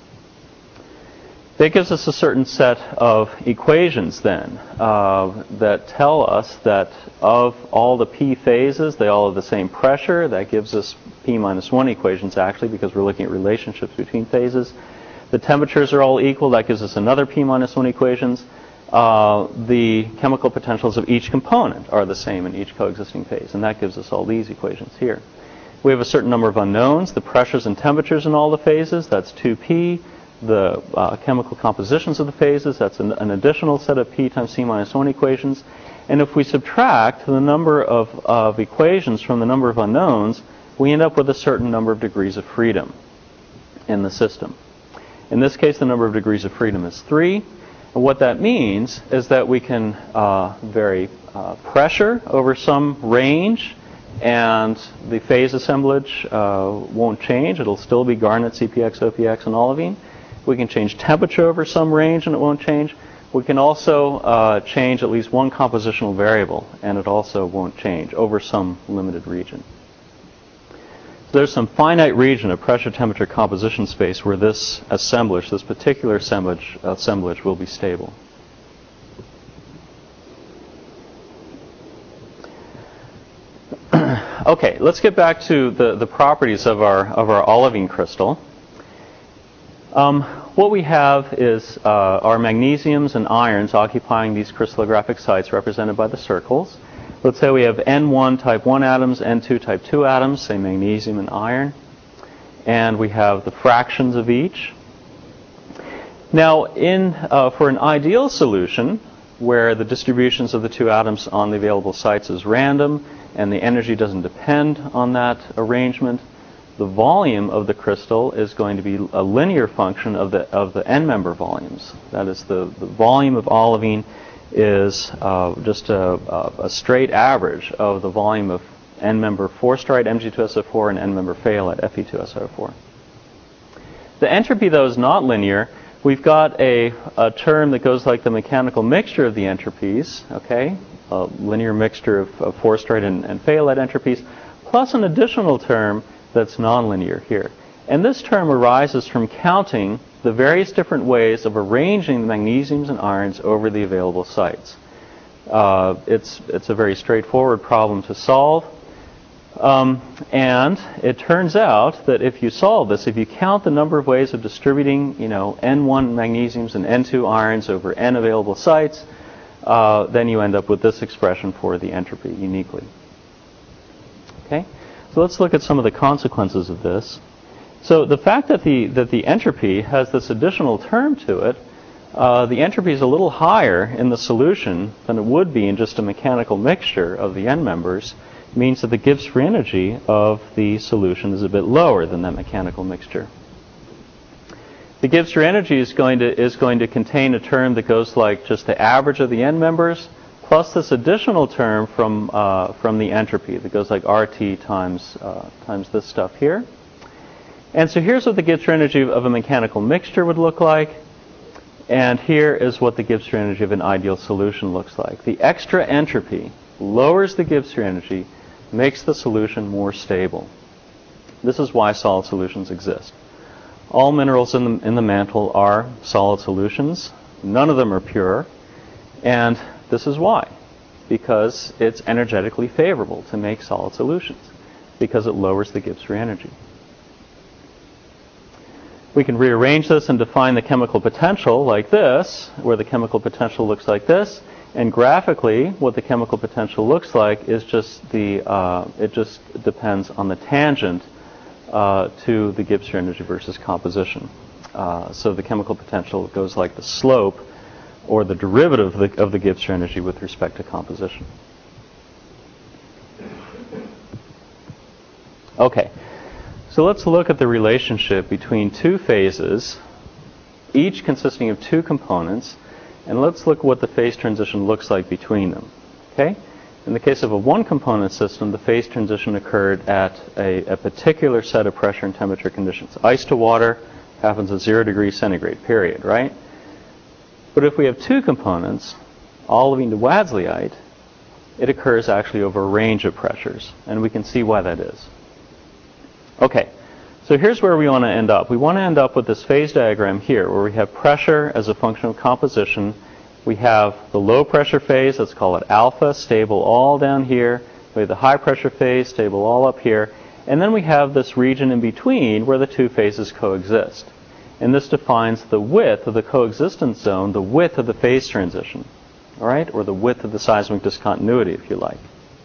That gives us a certain set of equations then uh, that tell us that of all the P phases, they all have the same pressure. That gives us p minus one equations, actually, because we're looking at relationships between phases. The temperatures are all equal. That gives us another p minus one equations. Uh, the chemical potentials of each component are the same in each coexisting phase, and that gives us all these equations here. We have a certain number of unknowns, the pressures and temperatures in all the phases, that's two p. The uh, chemical compositions of the phases, that's an, an additional set of p times c minus one equations. And if we subtract the number of, of equations from the number of unknowns, we end up with a certain number of degrees of freedom in the system. In this case, the number of degrees of freedom is three. And what that means is that we can uh, vary uh, pressure over some range, and the phase assemblage uh, won't change. It'll still be garnet, C P X, O P X, and olivine. We can change temperature over some range, and it won't change. We can also uh, change at least one compositional variable, and it also won't change over some limited region. So there's some finite region of pressure, temperature, composition space where this assemblage, this particular assemblage, assemblage will be stable. Okay, let's get back to the, the properties of our, of our olivine crystal. Um, what we have is uh, our magnesiums and irons occupying these crystallographic sites represented by the circles. Let's say we have N one type one atoms, N two type two atoms, say magnesium and iron. And we have the fractions of each. Now, in, uh, for an ideal solution, where the distributions of the two atoms on the available sites is random, and the energy doesn't depend on that arrangement, the volume of the crystal is going to be a linear function of the of the n-member volumes. That is, the, the volume of olivine is uh, just a, a straight average of the volume of n-member four-stride M G two S O four and n-member phthalate F E two S O four. The entropy, though, is not linear. We've got a, a term that goes like the mechanical mixture of the entropies, okay, a linear mixture of, of four-stride and, and phthalate entropies, plus an additional term that's nonlinear here. And this term arises from counting the various different ways of arranging the magnesiums and irons over the available sites. Uh, it's, it's a very straightforward problem to solve. Um, and it turns out that if you solve this, if you count the number of ways of distributing, you know, N one magnesiums and N two irons over N available sites, uh, then you end up with this expression for the entropy uniquely. Okay? So let's look at some of the consequences of this. So the fact that the that the entropy has this additional term to it, uh, the entropy is a little higher in the solution than it would be in just a mechanical mixture of the n members, means that the Gibbs free energy of the solution is a bit lower than that mechanical mixture. The Gibbs free energy is going to is going to contain a term that goes like just the average of the n members plus this additional term from uh, from the entropy that goes like R T times uh, times this stuff here. And so here's what the Gibbs free energy of a mechanical mixture would look like, and here is what the Gibbs free energy of an ideal solution looks like. The extra entropy lowers the Gibbs free energy, makes the solution more stable. This is why solid solutions exist. All minerals in the in the mantle are solid solutions. None of them are pure, and this is why, because it's energetically favorable to make solid solutions, because it lowers the Gibbs free energy. We can rearrange this and define the chemical potential like this, where the chemical potential looks like this, and graphically, what the chemical potential looks like is just the, uh, it just depends on the tangent uh, to the Gibbs free energy versus composition. Uh, so the chemical potential goes like the slope or the derivative of the, of the Gibbs free energy with respect to composition. Okay, so let's look at the relationship between two phases, each consisting of two components, and let's look at what the phase transition looks like between them. Okay? In the case of a one-component system, the phase transition occurred at a, a particular set of pressure and temperature conditions. Ice to water happens at zero degrees centigrade, period, right? But if we have two components, olivine to wadsleyite, it occurs actually over a range of pressures, and we can see why that is. Okay, so here's where we want to end up. We want to end up with this phase diagram here, where we have pressure as a function of composition. We have the low pressure phase, let's call it alpha, stable all down here. We have the high pressure phase, stable all up here. And then we have this region in between where the two phases coexist. And this defines the width of the coexistence zone, the width of the phase transition, all right, or the width of the seismic discontinuity, if you like.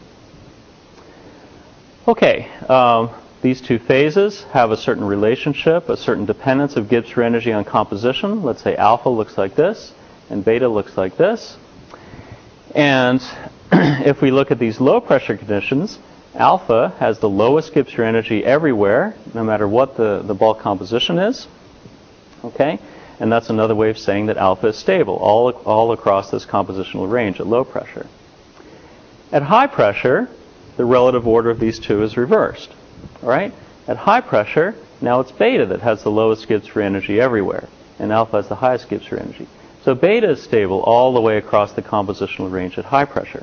Okay, um, these two phases have a certain relationship, a certain dependence of Gibbs free energy on composition. Let's say alpha looks like this, and beta looks like this. And if we look at these low pressure conditions, alpha has the lowest Gibbs free energy everywhere, no matter what the, the bulk composition is. Okay? And that's another way of saying that alpha is stable all, all across this compositional range at low pressure. At high pressure, the relative order of these two is reversed. All right? At high pressure, now it's beta that has the lowest Gibbs free energy everywhere, and alpha has the highest Gibbs free energy. So beta is stable all the way across the compositional range at high pressure.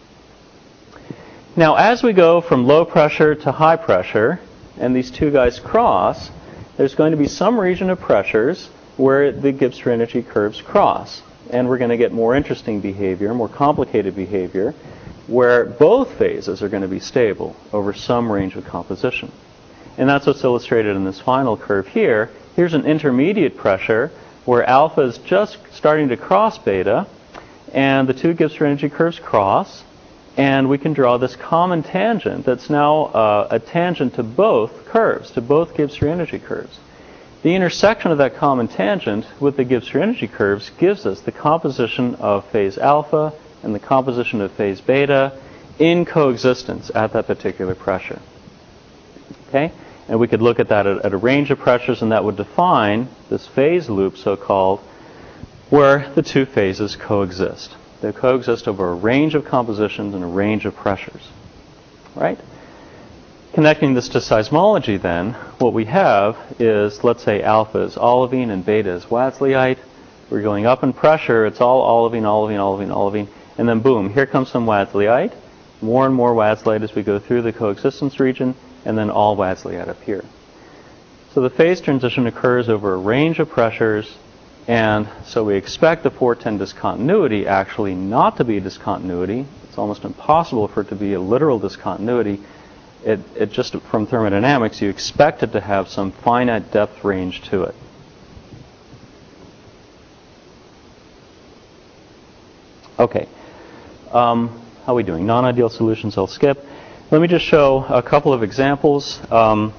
Now, as we go from low pressure to high pressure, and these two guys cross, there's going to be some region of pressures where the Gibbs free energy curves cross. And we're going to get more interesting behavior, more complicated behavior, where both phases are going to be stable over some range of composition. And that's what's illustrated in this final curve here. Here's an intermediate pressure where alpha is just starting to cross beta, and the two Gibbs free energy curves cross, and we can draw this common tangent that's now uh, a tangent to both curves, to both Gibbs free energy curves. The intersection of that common tangent with the Gibbs free energy curves gives us the composition of phase alpha and the composition of phase beta in coexistence at that particular pressure. Okay? And we could look at that at, at a range of pressures, and that would define this phase loop, so-called, where the two phases coexist. They coexist over a range of compositions and a range of pressures. Right? Connecting this to seismology, then, what we have is, let's say alpha is olivine and beta is Wadsleite. We're going up in pressure. It's all olivine, olivine, olivine, olivine. And then, boom, here comes some Wadsleite. More and more Wadsleite as we go through the coexistence region, and then all Wadsleite up here. So the phase transition occurs over a range of pressures, and so we expect the four ten discontinuity actually not to be a discontinuity. It's almost impossible for it to be a literal discontinuity. It, it just, from thermodynamics, you expect it to have some finite depth range to it. Okay. Um, how are we doing? Non-ideal solutions I'll skip. Let me just show a couple of examples. Um,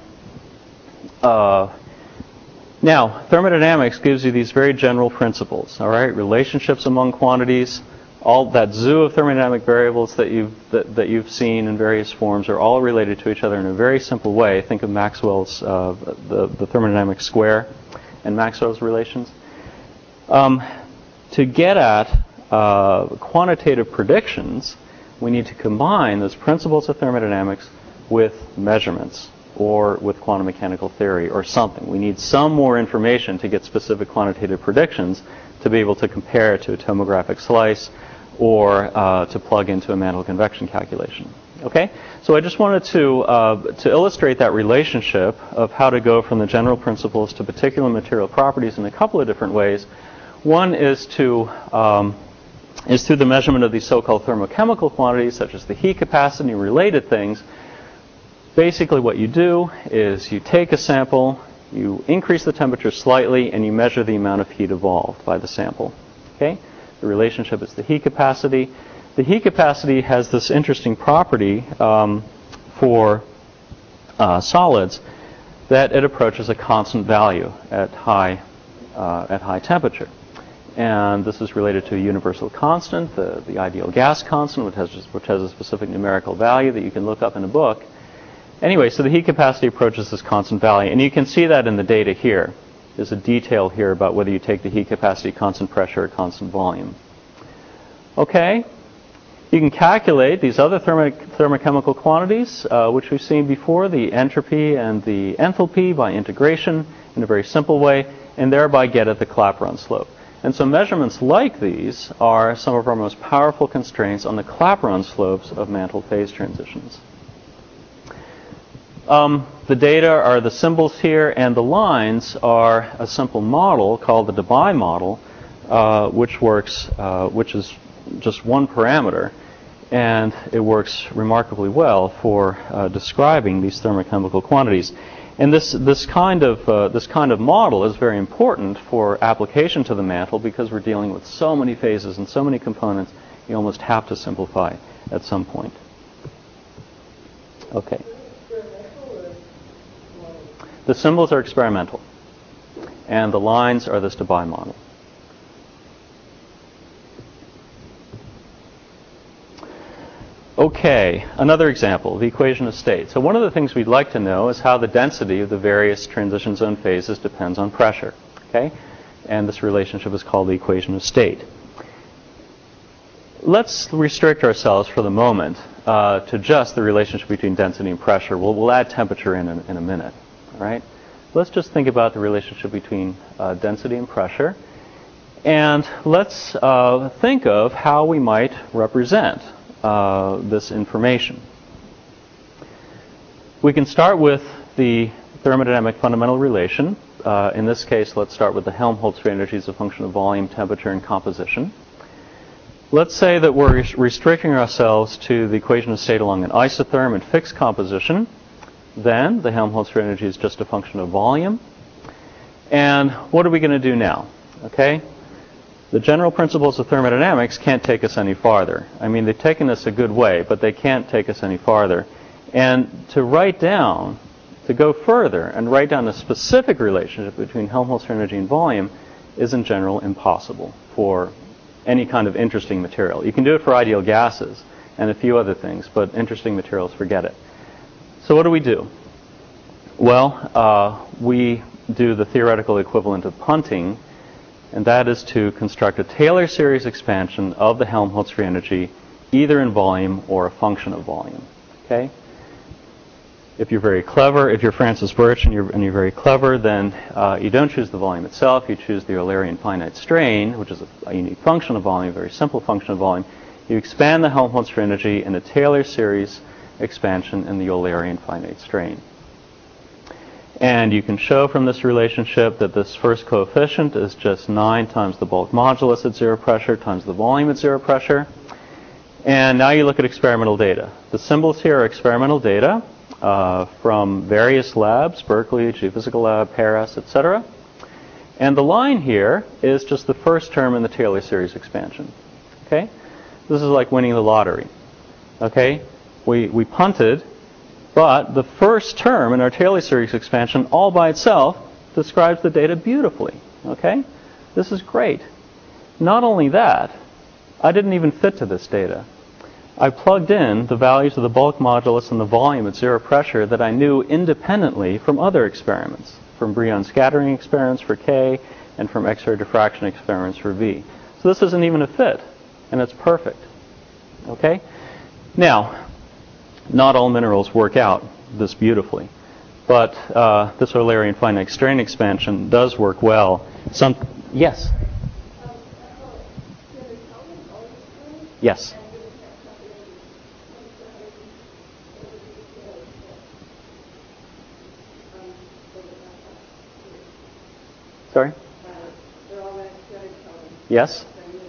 uh, now, thermodynamics gives you these very general principles, all right? Relationships among quantities, all that zoo of thermodynamic variables that you've, that, that you've seen in various forms are all related to each other in a very simple way. Think of Maxwell's, uh, the, the thermodynamic square and Maxwell's relations. Um, to get at uh, quantitative predictions, we need to combine those principles of thermodynamics with measurements or with quantum mechanical theory or something. We need some more information to get specific quantitative predictions to be able to compare to a tomographic slice or uh, to plug into a mantle convection calculation. Okay? So I just wanted to, uh, to illustrate that relationship of how to go from the general principles to particular material properties in a couple of different ways. One is to um, is through the measurement of these so-called thermochemical quantities, such as the heat capacity and related things. Basically what you do is you take a sample, you increase the temperature slightly, and you measure the amount of heat evolved by the sample. Okay? The relationship is the heat capacity. The heat capacity has this interesting property um, for uh, solids that it approaches a constant value at high, uh, at high temperature. And this is related to a universal constant, the, the ideal gas constant, which has, which has a specific numerical value that you can look up in a book. Anyway, so the heat capacity approaches this constant value. And you can see that in the data here. There's a detail here about whether you take the heat capacity constant pressure or constant volume. Okay. You can calculate these other thermo thermochemical quantities, uh, which we've seen before, the entropy and the enthalpy, by integration in a very simple way, and thereby get at the Clapeyron slope. And so measurements like these are some of our most powerful constraints on the Clapeyron slopes of mantle phase transitions. Um, the data are the symbols here, and the lines are a simple model called the Debye model, uh, which works, uh, which is just one parameter. and it works remarkably well for uh, describing these thermochemical quantities. And this this kind of uh, this kind of model is very important for application to the mantle because we're dealing with so many phases and so many components. You almost have to simplify at some point. Okay. The symbols are experimental, and the lines are this Debye model. Okay, another example, the equation of state. So one of the things we'd like to know is how the density of the various transition zone phases depends on pressure. Okay, and this relationship is called the equation of state. Let's restrict ourselves for the moment uh, to just the relationship between density and pressure. We'll, we'll add temperature in, in in a minute. All right. Let's just think about the relationship between uh, density and pressure, and let's uh, think of how we might represent Uh, this information. We can start with the thermodynamic fundamental relation. Uh, in this case, let's start with the Helmholtz free energy as a function of volume, temperature, and composition. Let's say that we're res- restricting ourselves to the equation of state along an isotherm and fixed composition. Then the Helmholtz free energy is just a function of volume. And what are we going to do now? Okay. The general principles of thermodynamics can't take us any farther. I mean, they've taken us a good way, but they can't take us any farther. And to write down, to go further and write down a specific relationship between Helmholtz free energy and volume is in general impossible for any kind of interesting material. You can do it for ideal gases and a few other things, but interesting materials, forget it. So what do we do? Well, uh, we do the theoretical equivalent of punting, and that is to construct a Taylor series expansion of the Helmholtz free energy, either in volume or a function of volume. Okay? If you're very clever, if you're Francis Birch and you're, and you're very clever, then uh, you don't choose the volume itself. You choose the Eulerian finite strain, which is a, a unique function of volume, a very simple function of volume. You expand the Helmholtz free energy in a Taylor series expansion in the Eulerian finite strain. And you can show from this relationship that this first coefficient is just nine times the bulk modulus at zero pressure times the volume at zero pressure. And now you look at experimental data. The symbols here are experimental data uh, from various labs, Berkeley, Geophysical Lab, Paris, et cetera. And the line here is just the first term in the Taylor series expansion. Okay? This is like winning the lottery. Okay? We, we punted, but the first term in our Taylor series expansion all by itself describes the data beautifully. Okay? This is great. Not only that, I didn't even fit to this data. I plugged in the values of the bulk modulus and the volume at zero pressure that I knew independently from other experiments, from Brion scattering experiments for K and from X-ray diffraction experiments for V. So this isn't even a fit, and it's perfect. Okay? Now, not all minerals work out this beautifully, but uh, this Eulerian finite strain expansion does work well. Some, yes? Yes. Sorry? Yes?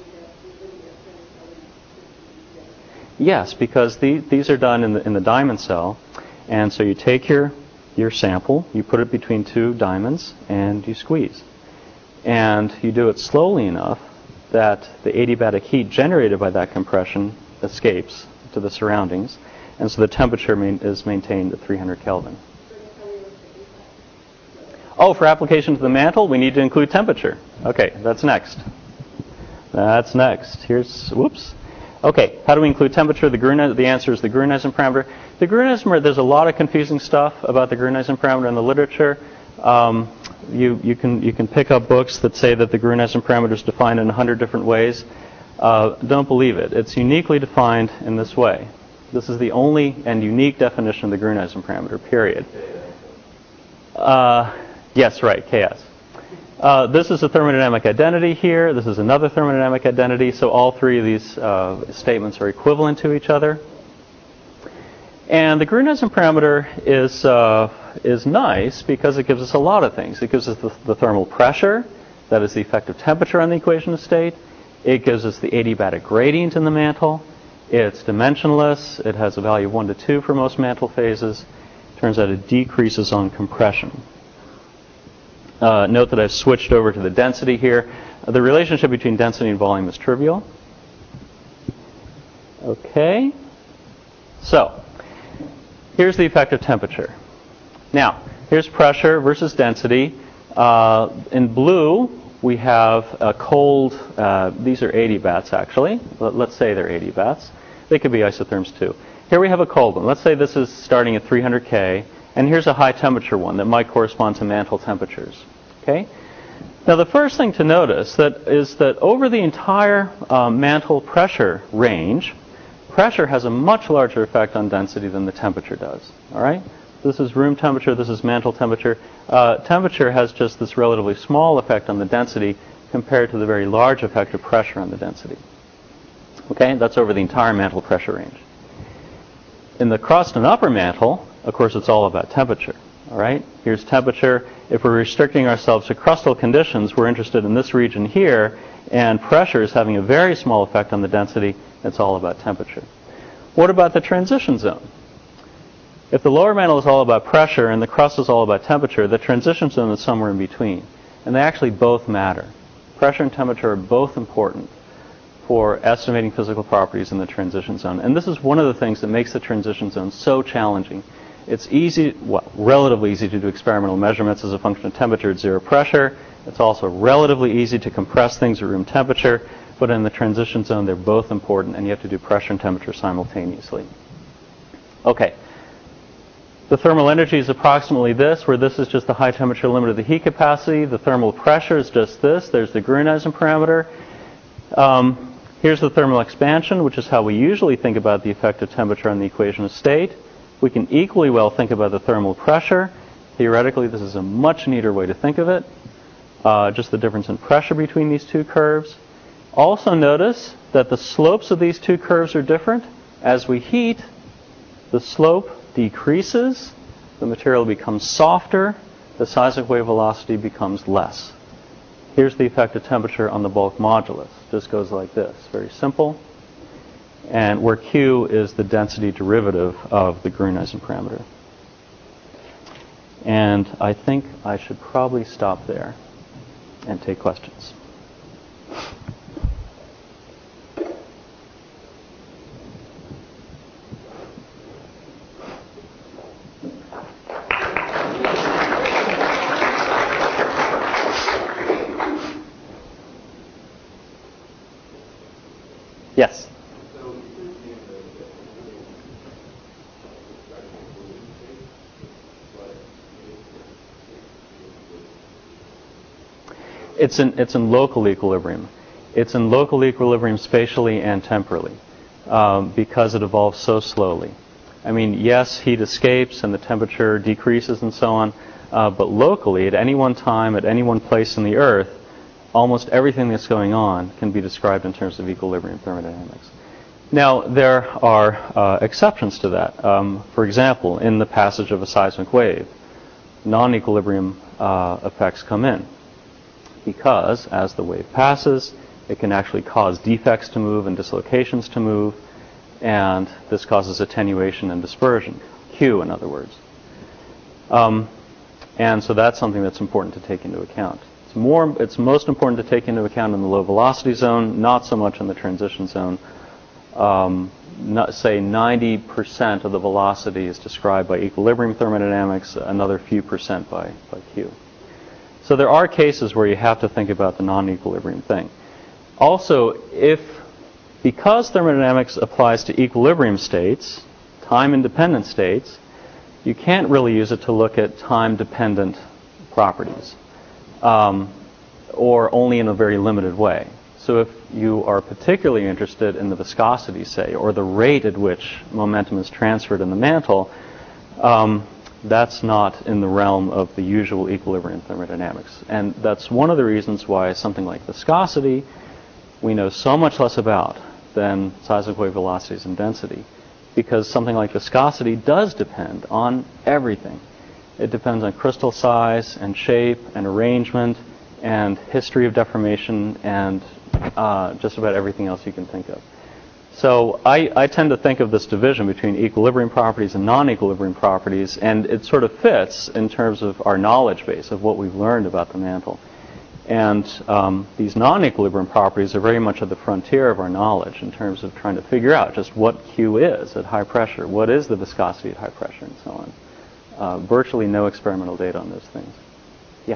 Yes, because the, these are done in the, in the diamond cell, and so you take your, your sample, you put it between two diamonds, and you squeeze. And you do it slowly enough that the adiabatic heat generated by that compression escapes to the surroundings, and so the temperature main, is maintained at three hundred Kelvin. Oh, for application to the mantle, we need to include temperature. Okay, that's next. That's next. Here's, whoops. Okay, how do we include temperature? The, Grunheisen, the answer is the Grunheisen parameter. The Grunheisen, there's a lot of confusing stuff about the Grunheisen parameter in the literature. Um, you, you, can, you can pick up books that say that the Grunheisen parameter is defined in a hundred different ways. Uh, don't believe it. It's uniquely defined in this way. This is the only and unique definition of the Grunheisen parameter, period. Uh, yes, right, K S. Uh, this is a thermodynamic identity here. This is another thermodynamic identity. So all three of these uh, statements are equivalent to each other. And the Grunheisen parameter is uh, is nice because it gives us a lot of things. It gives us the, the thermal pressure, that is the effective temperature on the equation of state. It gives us the adiabatic gradient in the mantle. It's dimensionless. It has a value of one to two for most mantle phases. Turns out it decreases on compression. Uh, note that I've switched over to the density here. Uh, the relationship between density and volume is trivial. Okay. So, here's the effect of temperature. Now, here's pressure versus density. Uh, in blue, we have a cold, uh, these are adibats actually. Let's say they're adibats. They could be isotherms too. Here we have a cold one. Let's say this is starting at three hundred K, and here's a high temperature one that might correspond to mantle temperatures. Okay? Now the first thing to notice that is that over the entire uh, mantle pressure range, pressure has a much larger effect on density than the temperature does. All right? This is room temperature, this is mantle temperature. Uh, temperature has just this relatively small effect on the density compared to the very large effect of pressure on the density. Okay, that's over the entire mantle pressure range. In the crust and upper mantle, of course, it's all about temperature. All right, here's temperature. If we're restricting ourselves to crustal conditions, we're interested in this region here, and pressure is having a very small effect on the density. It's all about temperature. What about the transition zone? If the lower mantle is all about pressure and the crust is all about temperature, the transition zone is somewhere in between. And they actually both matter. Pressure and temperature are both important for estimating physical properties in the transition zone. And this is one of the things that makes the transition zone so challenging. It's easy, well, relatively easy to do experimental measurements as a function of temperature at zero pressure. It's also relatively easy to compress things at room temperature. But in the transition zone, they're both important, and you have to do pressure and temperature simultaneously. Okay. The thermal energy is approximately this, where this is just the high temperature limit of the heat capacity. The thermal pressure is just this. There's the Gruneisen parameter. Um, here's the thermal expansion, which is how we usually think about the effect of temperature on the equation of state. We can equally well think about the thermal pressure. Theoretically, this is a much neater way to think of it. Uh, just the difference in pressure between these two curves. Also notice that the slopes of these two curves are different. As we heat, the slope decreases, the material becomes softer, the seismic wave velocity becomes less. Here's the effect of temperature on the bulk modulus. Just goes like this. Very simple. And where Q is the density derivative of the Gruneisen parameter. And I think I should probably stop there and take questions. Yes? It's in, it's in local equilibrium. It's in local equilibrium spatially and temporally um, because it evolves so slowly. I mean, yes, heat escapes and the temperature decreases and so on, uh, but locally, at any one time, at any one place in the Earth, almost everything that's going on can be described in terms of equilibrium thermodynamics. Now, there are uh, exceptions to that. Um, for example, in the passage of a seismic wave, non-equilibrium uh, effects come in because as the wave passes, it can actually cause defects to move and dislocations to move, and this causes attenuation and dispersion, Q in other words. Um, and so that's something that's important to take into account. It's more, it's most important to take into account in the low velocity zone, not so much in the transition zone. Um, not, say ninety percent of the velocity is described by equilibrium thermodynamics, another few percent by, by Q. So there are cases where you have to think about the non-equilibrium thing. Also, if, because thermodynamics applies to equilibrium states, time-independent states, you can't really use it to look at time-dependent properties, um, or only in a very limited way. So if you are particularly interested in the viscosity, say, or the rate at which momentum is transferred in the mantle, um, that's not in the realm of the usual equilibrium thermodynamics. And that's one of the reasons why something like viscosity we know so much less about than seismic wave velocities and density, because something like viscosity does depend on everything. It depends on crystal size and shape and arrangement and history of deformation and uh, just about everything else you can think of. So I, I tend to think of this division between equilibrium properties and non-equilibrium properties, and it sort of fits in terms of our knowledge base of what we've learned about the mantle. And um, these non-equilibrium properties are very much at the frontier of our knowledge in terms of trying to figure out just what Q is at high pressure, what is the viscosity at high pressure, and so on. Uh, virtually no experimental data on those things. Yeah?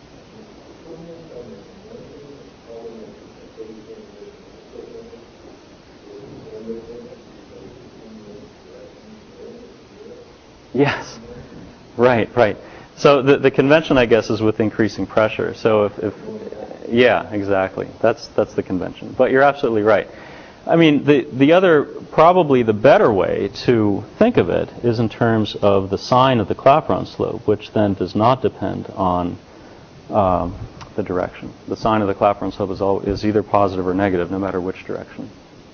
Yes. Right, right. So the, the convention, I guess, is with increasing pressure. So if, if yeah, exactly. That's that's the convention. But you're absolutely right. I mean, the the other, probably the better way to think of it is in terms of the sign of the Clapeyron slope, which then does not depend on um, the direction. The sign of the Clapeyron slope is, all, is either positive or negative, no matter which direction.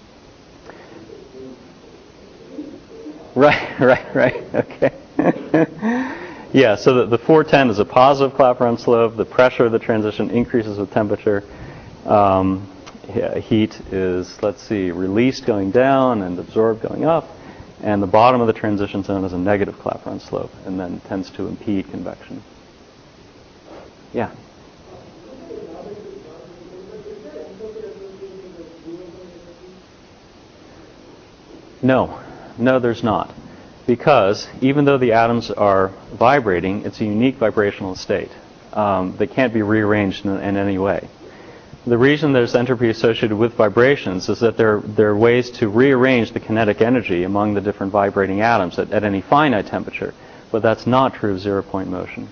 Right, right, right. Okay. Yeah, so the, the four ten is a positive Clapeyron slope. The pressure of the transition increases with temperature. Um, heat is, let's see, released going down and absorbed going up. And the bottom of the transition zone is a negative Clapeyron slope and then tends to impede convection. Yeah. No. No, there's not. Because even though the atoms are vibrating, it's a unique vibrational state. Um, they can't be rearranged in, in any way. The reason there's entropy associated with vibrations is that there, there are ways to rearrange the kinetic energy among the different vibrating atoms at, at any finite temperature. But that's not true of zero-point motion.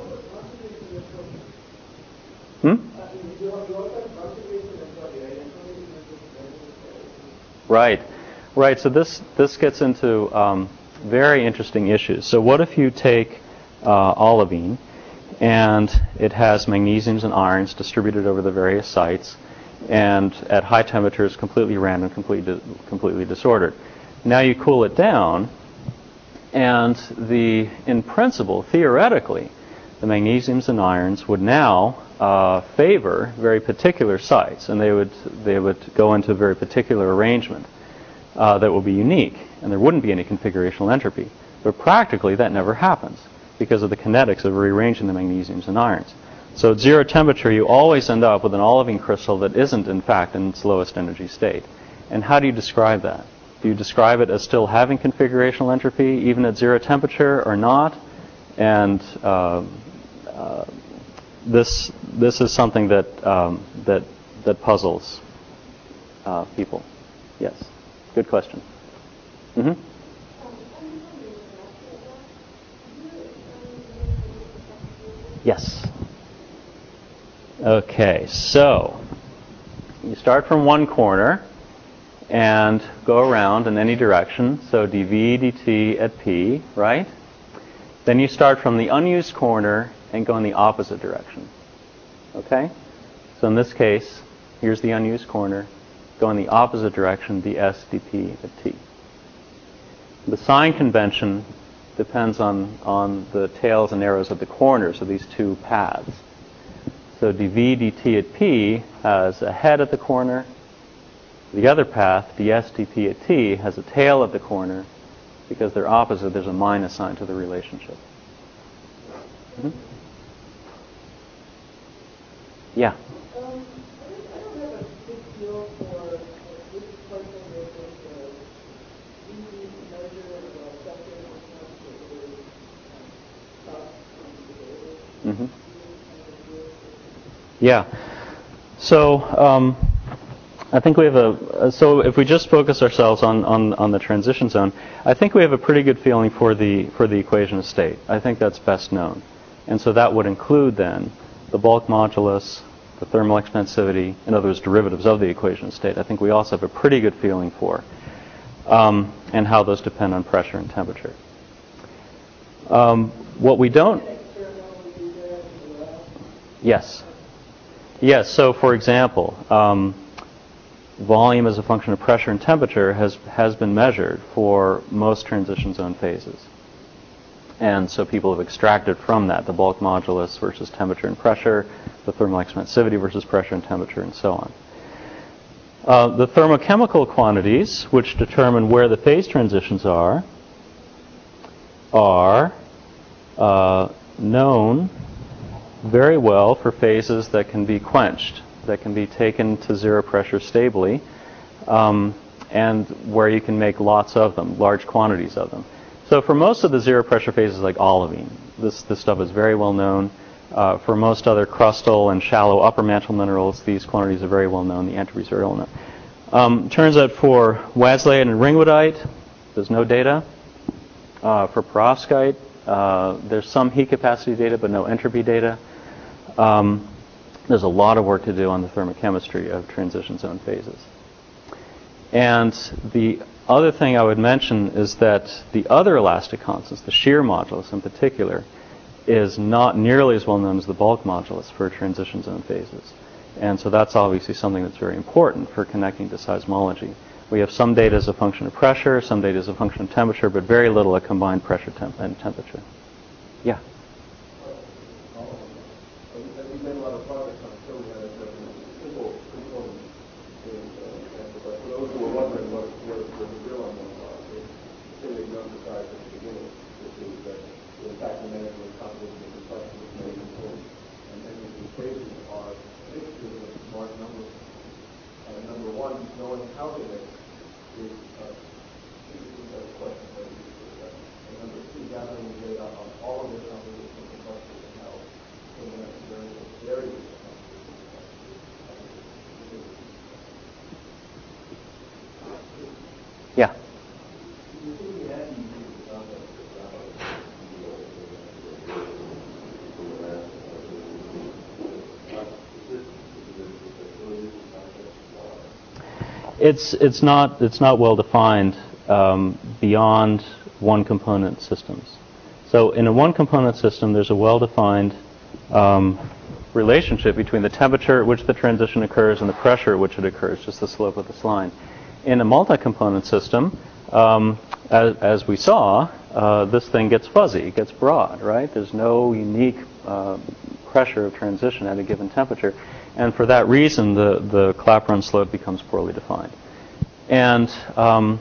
Hmm? Right. Right, so this, this gets into um, very interesting issues. So what if you take uh, olivine, and it has magnesiums and irons distributed over the various sites, and at high temperatures completely random, completely, completely disordered. Now you cool it down, and the, in principle, theoretically, the magnesiums and irons would now uh, favor very particular sites, and they would, they would go into a very particular arrangement. Uh, that will be unique, and there wouldn't be any configurational entropy. But practically, that never happens because of the kinetics of rearranging the magnesiums and irons. So at zero temperature, you always end up with an olivine crystal that isn't, in fact, in its lowest energy state. And how do you describe that? Do you describe it as still having configurational entropy, even at zero temperature, or not? And uh, uh, this this is something that um, that that puzzles uh, people. Yes. Good question. Mm-hmm. Yes. Okay, so you start from one corner and go around in any direction. So dV dt at P, right? Then you start from the unused corner and go in the opposite direction. Okay? So in this case, here's the unused corner. Go in the opposite direction, ds dp at T. The sign convention depends on, on the tails and arrows at the corners of these two paths. So dV dt at P has a head at the corner. The other path, ds dp at T, has a tail at the corner. Because they're opposite, there's a minus sign to the relationship. Mm-hmm. Yeah. Mm-hmm. Yeah. So um, I think we have a. So if we just focus ourselves on, on, on the transition zone, I think we have a pretty good feeling for the for the equation of state. I think that's best known, and so that would include then the bulk modulus, the thermal expansivity, in other words, derivatives of the equation of state. I think we also have a pretty good feeling for, um, and how those depend on pressure and temperature. Um, what we don't. Yes. Yes. So, for example, um, volume as a function of pressure and temperature has has been measured for most transition zone phases, and so people have extracted from that the bulk modulus versus temperature and pressure, the thermal expansivity versus pressure and temperature, and so on. Uh, the thermochemical quantities, which determine where the phase transitions are, are uh, known very well for phases that can be quenched, that can be taken to zero pressure stably, um, and where you can make lots of them, large quantities of them. So for most of the zero pressure phases like olivine, this, this stuff is very well known. Uh, for most other crustal and shallow upper mantle minerals, these quantities are very well known. The entropies are very well known. Um, turns out for waslite and ringwoodite, there's no data. Uh, for perovskite, uh, there's some heat capacity data, but no entropy data. Um, there's a lot of work to do on the thermochemistry of transition zone phases. And the other thing I would mention is that the other elastic constants, the shear modulus in particular, is not nearly as well known as the bulk modulus for transition zone phases. And so that's obviously something that's very important for connecting to seismology. We have some data as a function of pressure, some data as a function of temperature, but very little at combined pressure temp and temperature. Yeah? We've made a lot of progress on showing that it's a simple component. But for those who are wondering what the real unknowns are, the thing that you emphasized at the beginning, which is that the impact and management of composition and compression is very important. And then the equations are mixtures of smart numbers. And number one, knowing how to mix is a question that we should address. And number two, gathering the data on all of the composition and compression and how in the next variable varies. Yeah. It's it's not it's not well defined um, beyond one component systems. So in a one component system, there's a well defined um, relationship between the temperature at which the transition occurs and the pressure at which it occurs, just the slope of this line. In a multi-component system, um, as, as we saw, uh, this thing gets fuzzy, it gets broad, right? There's no unique uh, pressure of transition at a given temperature. And for that reason, the, the Clapeyron slope becomes poorly defined. And um,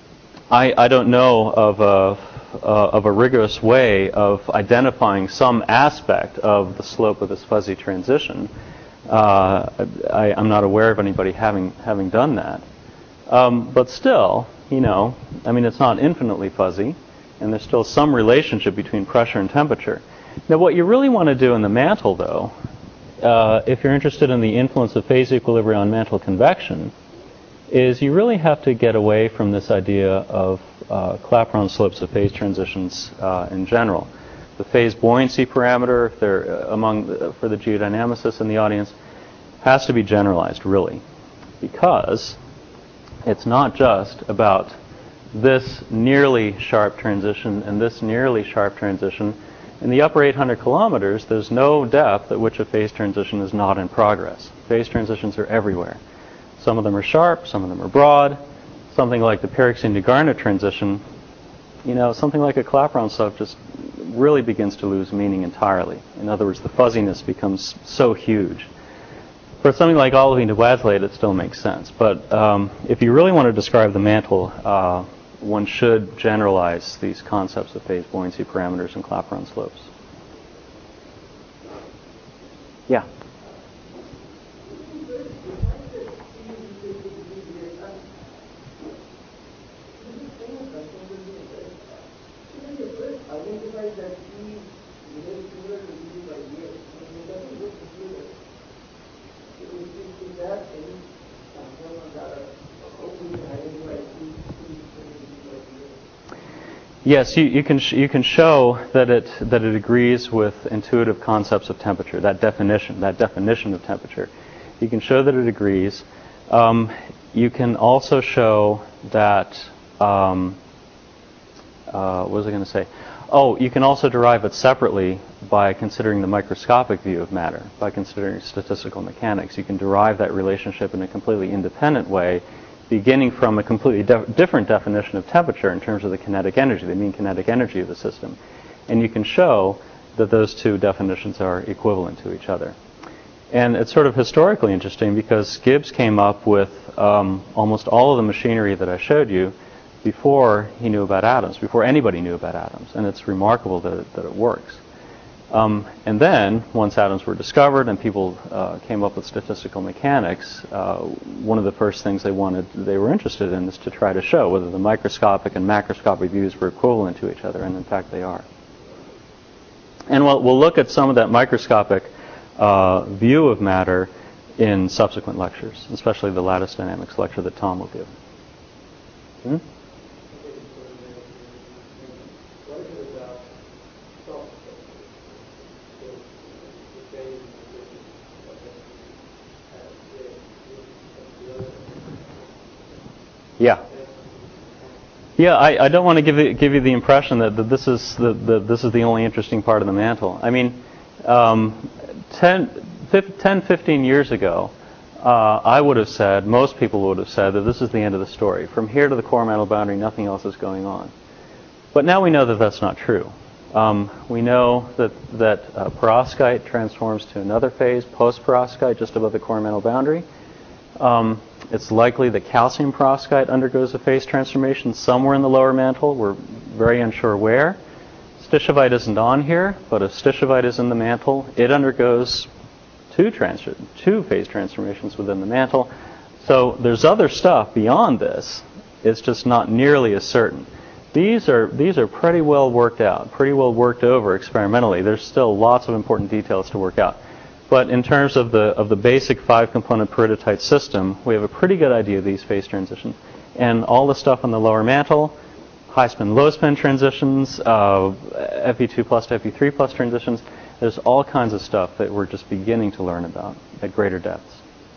I, I don't know of a, uh, of a rigorous way of identifying some aspect of the slope of this fuzzy transition. Uh, I, I'm not aware of anybody having, having done that. Um, but still, you know, I mean, it's not infinitely fuzzy, and there's still some relationship between pressure and temperature. Now, what you really want to do in the mantle, though, Uh, if you're interested in the influence of phase equilibrium on mantle convection, is you really have to get away from this idea of uh, Clapeyron slopes of phase transitions uh, in general. The phase buoyancy parameter, if they're uh, among the, for the geodynamicists in the audience, has to be generalized, really, because it's not just about this nearly sharp transition and this nearly sharp transition. In the upper eight hundred kilometers, there's no depth at which a phase transition is not in progress. Phase transitions are everywhere. Some of them are sharp, some of them are broad. Something like the Pyrexian to Garnet transition, you know, something like a Clapeyron slope just really begins to lose meaning entirely. In other words, the fuzziness becomes so huge. For something like olivine to waslate, it still makes sense. But um, if you really want to describe the mantle, uh, one should generalize these concepts of phase buoyancy parameters and Clapeyron slopes. Yeah? Yes, you, you can sh you can show that it that it agrees with intuitive concepts of temperature. That definition, that definition of temperature, you can show that it agrees. Um, you can also show that. Um, uh, what was I going to say? Oh, you can also derive it separately by considering the microscopic view of matter, by considering statistical mechanics. You can derive that relationship in a completely independent way, beginning from a completely de different definition of temperature in terms of the kinetic energy, the mean kinetic energy of the system. And you can show that those two definitions are equivalent to each other. And it's sort of historically interesting because Gibbs came up with um, almost all of the machinery that I showed you before he knew about atoms, before anybody knew about atoms. And it's remarkable that it, that it works. Um, and then, once atoms were discovered and people uh, came up with statistical mechanics, uh, one of the first things they wanted, they were interested in is to try to show whether the microscopic and macroscopic views were equivalent to each other, and in fact they are. And we'll, we'll look at some of that microscopic uh, view of matter in subsequent lectures, especially the lattice dynamics lecture that Tom will give. Hmm? Yeah. Yeah, I, I don't want to give you, give you the impression that, that this is the, the this is the only interesting part of the mantle. I mean, um, ten, fifteen years ago, uh, I would have said, most people would have said that this is the end of the story. From here to the core mantle boundary, nothing else is going on. But now we know that that's not true. Um, we know that that uh, perovskite transforms to another phase, post-perovskite, just above the core mantle boundary. Um, it's likely that calcium perovskite undergoes a phase transformation somewhere in the lower mantle. We're very unsure where. Stishovite isn't on here, but if stishovite is in the mantle, it undergoes two, trans- two phase transformations within the mantle. So there's other stuff beyond this. It's just not nearly as certain. These are these are pretty well worked out, pretty well worked over experimentally. There's still lots of important details to work out. But in terms of the of the basic five-component peridotite system, we have a pretty good idea of these phase transitions. And all the stuff on the lower mantle, high-spin, low-spin transitions, uh, F E two plus to F E three plus transitions, there's all kinds of stuff that we're just beginning to learn about at greater depths.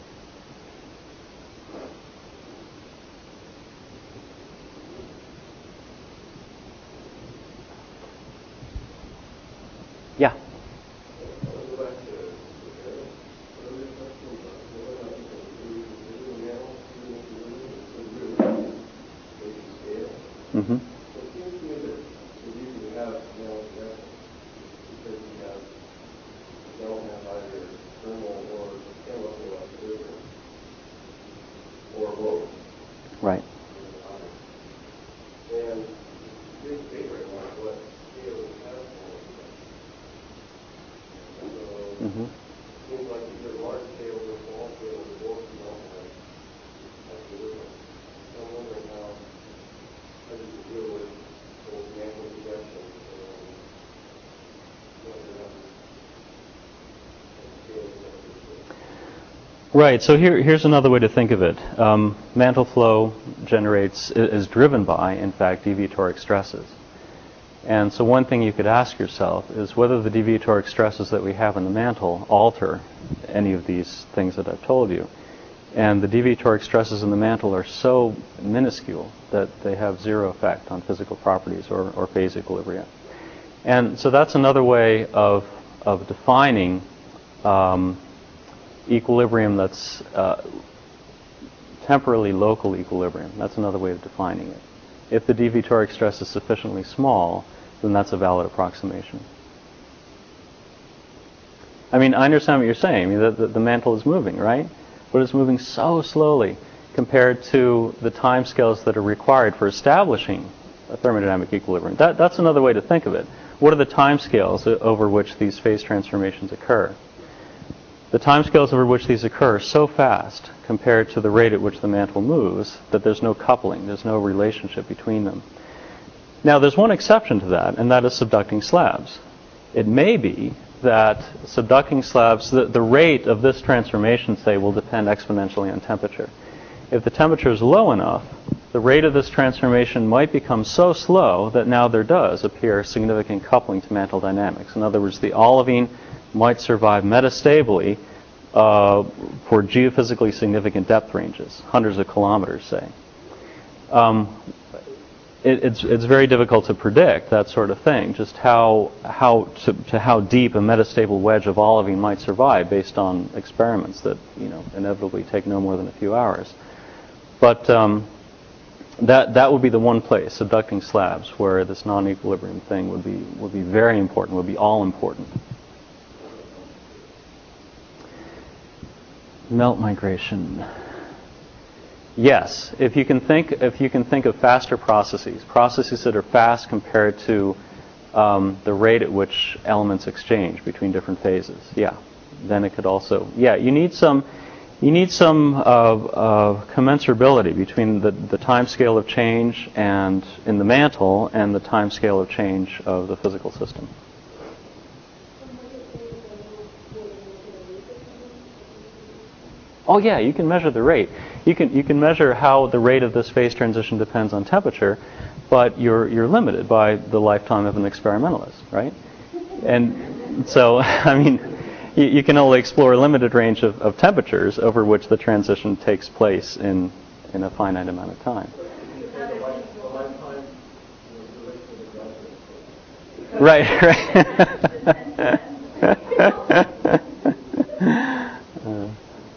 Yeah. Mm-hmm. It seems to me that the reason we have now is because we have we don't have either thermal or chemical equilibrium, or both. Right. And big debate right now is what scale we have for it. So Mm-hmm. it seems like either large scale or small scale or both we don't have equilibrium. So I'm wondering how how do you deal with those mantle projections and whether or not scale is necessary? Right. So here, here's another way to think of it. Um, mantle flow generates is driven by, in fact, deviatoric stresses. And so one thing you could ask yourself is whether the deviatoric stresses that we have in the mantle alter any of these things that I've told you. And the deviatoric stresses in the mantle are so minuscule that they have zero effect on physical properties or, or phase equilibria. And so that's another way of, of defining um, equilibrium that's uh, temporally local equilibrium. That's another way of defining it. If the deviatoric stress is sufficiently small, then that's a valid approximation. I mean, I understand what you're saying. I mean, the, the, the mantle is moving, right? But it's moving so slowly compared to the timescales that are required for establishing a thermodynamic equilibrium. That, that's another way to think of it. What are the timescales over which these phase transformations occur? The timescales over which these occur are so fast compared to the rate at which the mantle moves that there's no coupling, there's no relationship between them. Now, there's one exception to that, and that is subducting slabs. It may be that subducting slabs, the, the rate of this transformation, say, will depend exponentially on temperature. If the temperature is low enough, the rate of this transformation might become so slow that now there does appear significant coupling to mantle dynamics. In other words, the olivine might survive metastably uh, for geophysically significant depth ranges, hundreds of kilometers, say. Um, it, it's, it's very difficult to predict that sort of thing, just how, how to, to how deep a metastable wedge of olivine might survive based on experiments that, you know, inevitably take no more than a few hours. But um, that that would be the one place, subducting slabs, where this non-equilibrium thing would be would be very important, would be all important. Melt migration. Yes, if you can think if you can think of faster processes, processes that are fast compared to um, the rate at which elements exchange between different phases. Yeah, then it could also. Yeah, you need some you need some uh, uh, commensurability between the the time scale of change and in the mantle and the time scale of change of the physical system. Oh yeah, you can measure the rate. You can you can measure how the rate of this phase transition depends on temperature, but you're you're limited by the lifetime of an experimentalist, right? And so, I mean, you, you can only explore a limited range of, of temperatures over which the transition takes place in in a finite amount of time. Right, right. uh,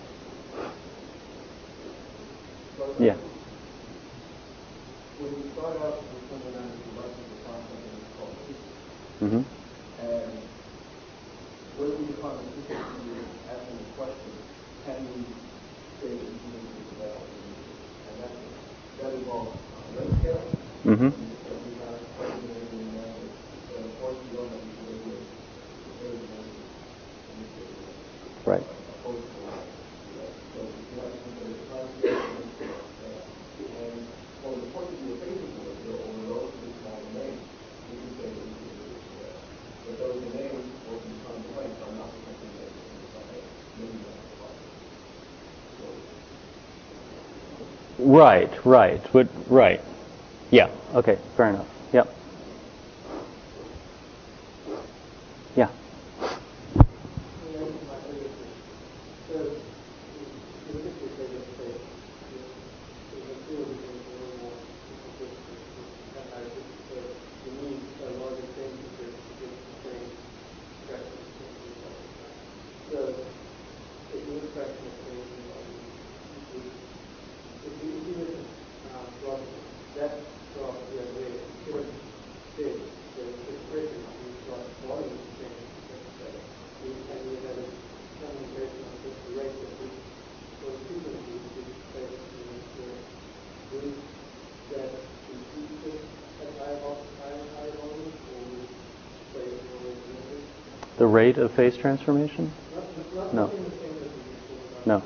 Yeah. When we start out with thermodynamics, we like to define something that's called heat. Mm-hmm. And when we define the heat, we are asking the question, can we say that heat is developed? And that, that involves uh, rate scale. Mm-hmm. So we got questioning and methods. But of course, we don't have to do with the very methods. Right. Opposed to that. So we have to consider the time scale. And from the point of view of phase or a relatively small domain, we can say that we can do this well. But those domains, both in time and length, are not something that we can define. Maybe not so. Right, right, but right. Yeah. Okay. Fair enough. Yep. Yeah. The rate of phase transformation? No. No.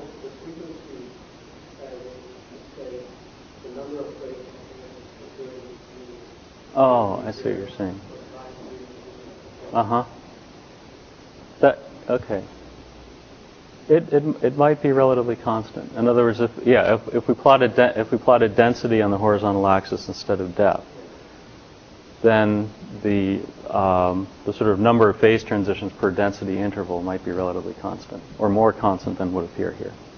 Oh, I see what you're saying. Uh-huh. That okay. It it it might be relatively constant. In other words, if yeah, if if we plotted de- if we plotted density on the horizontal axis instead of depth, then the um, the sort of number of phase transitions per density interval might be relatively constant, or more constant than would appear here.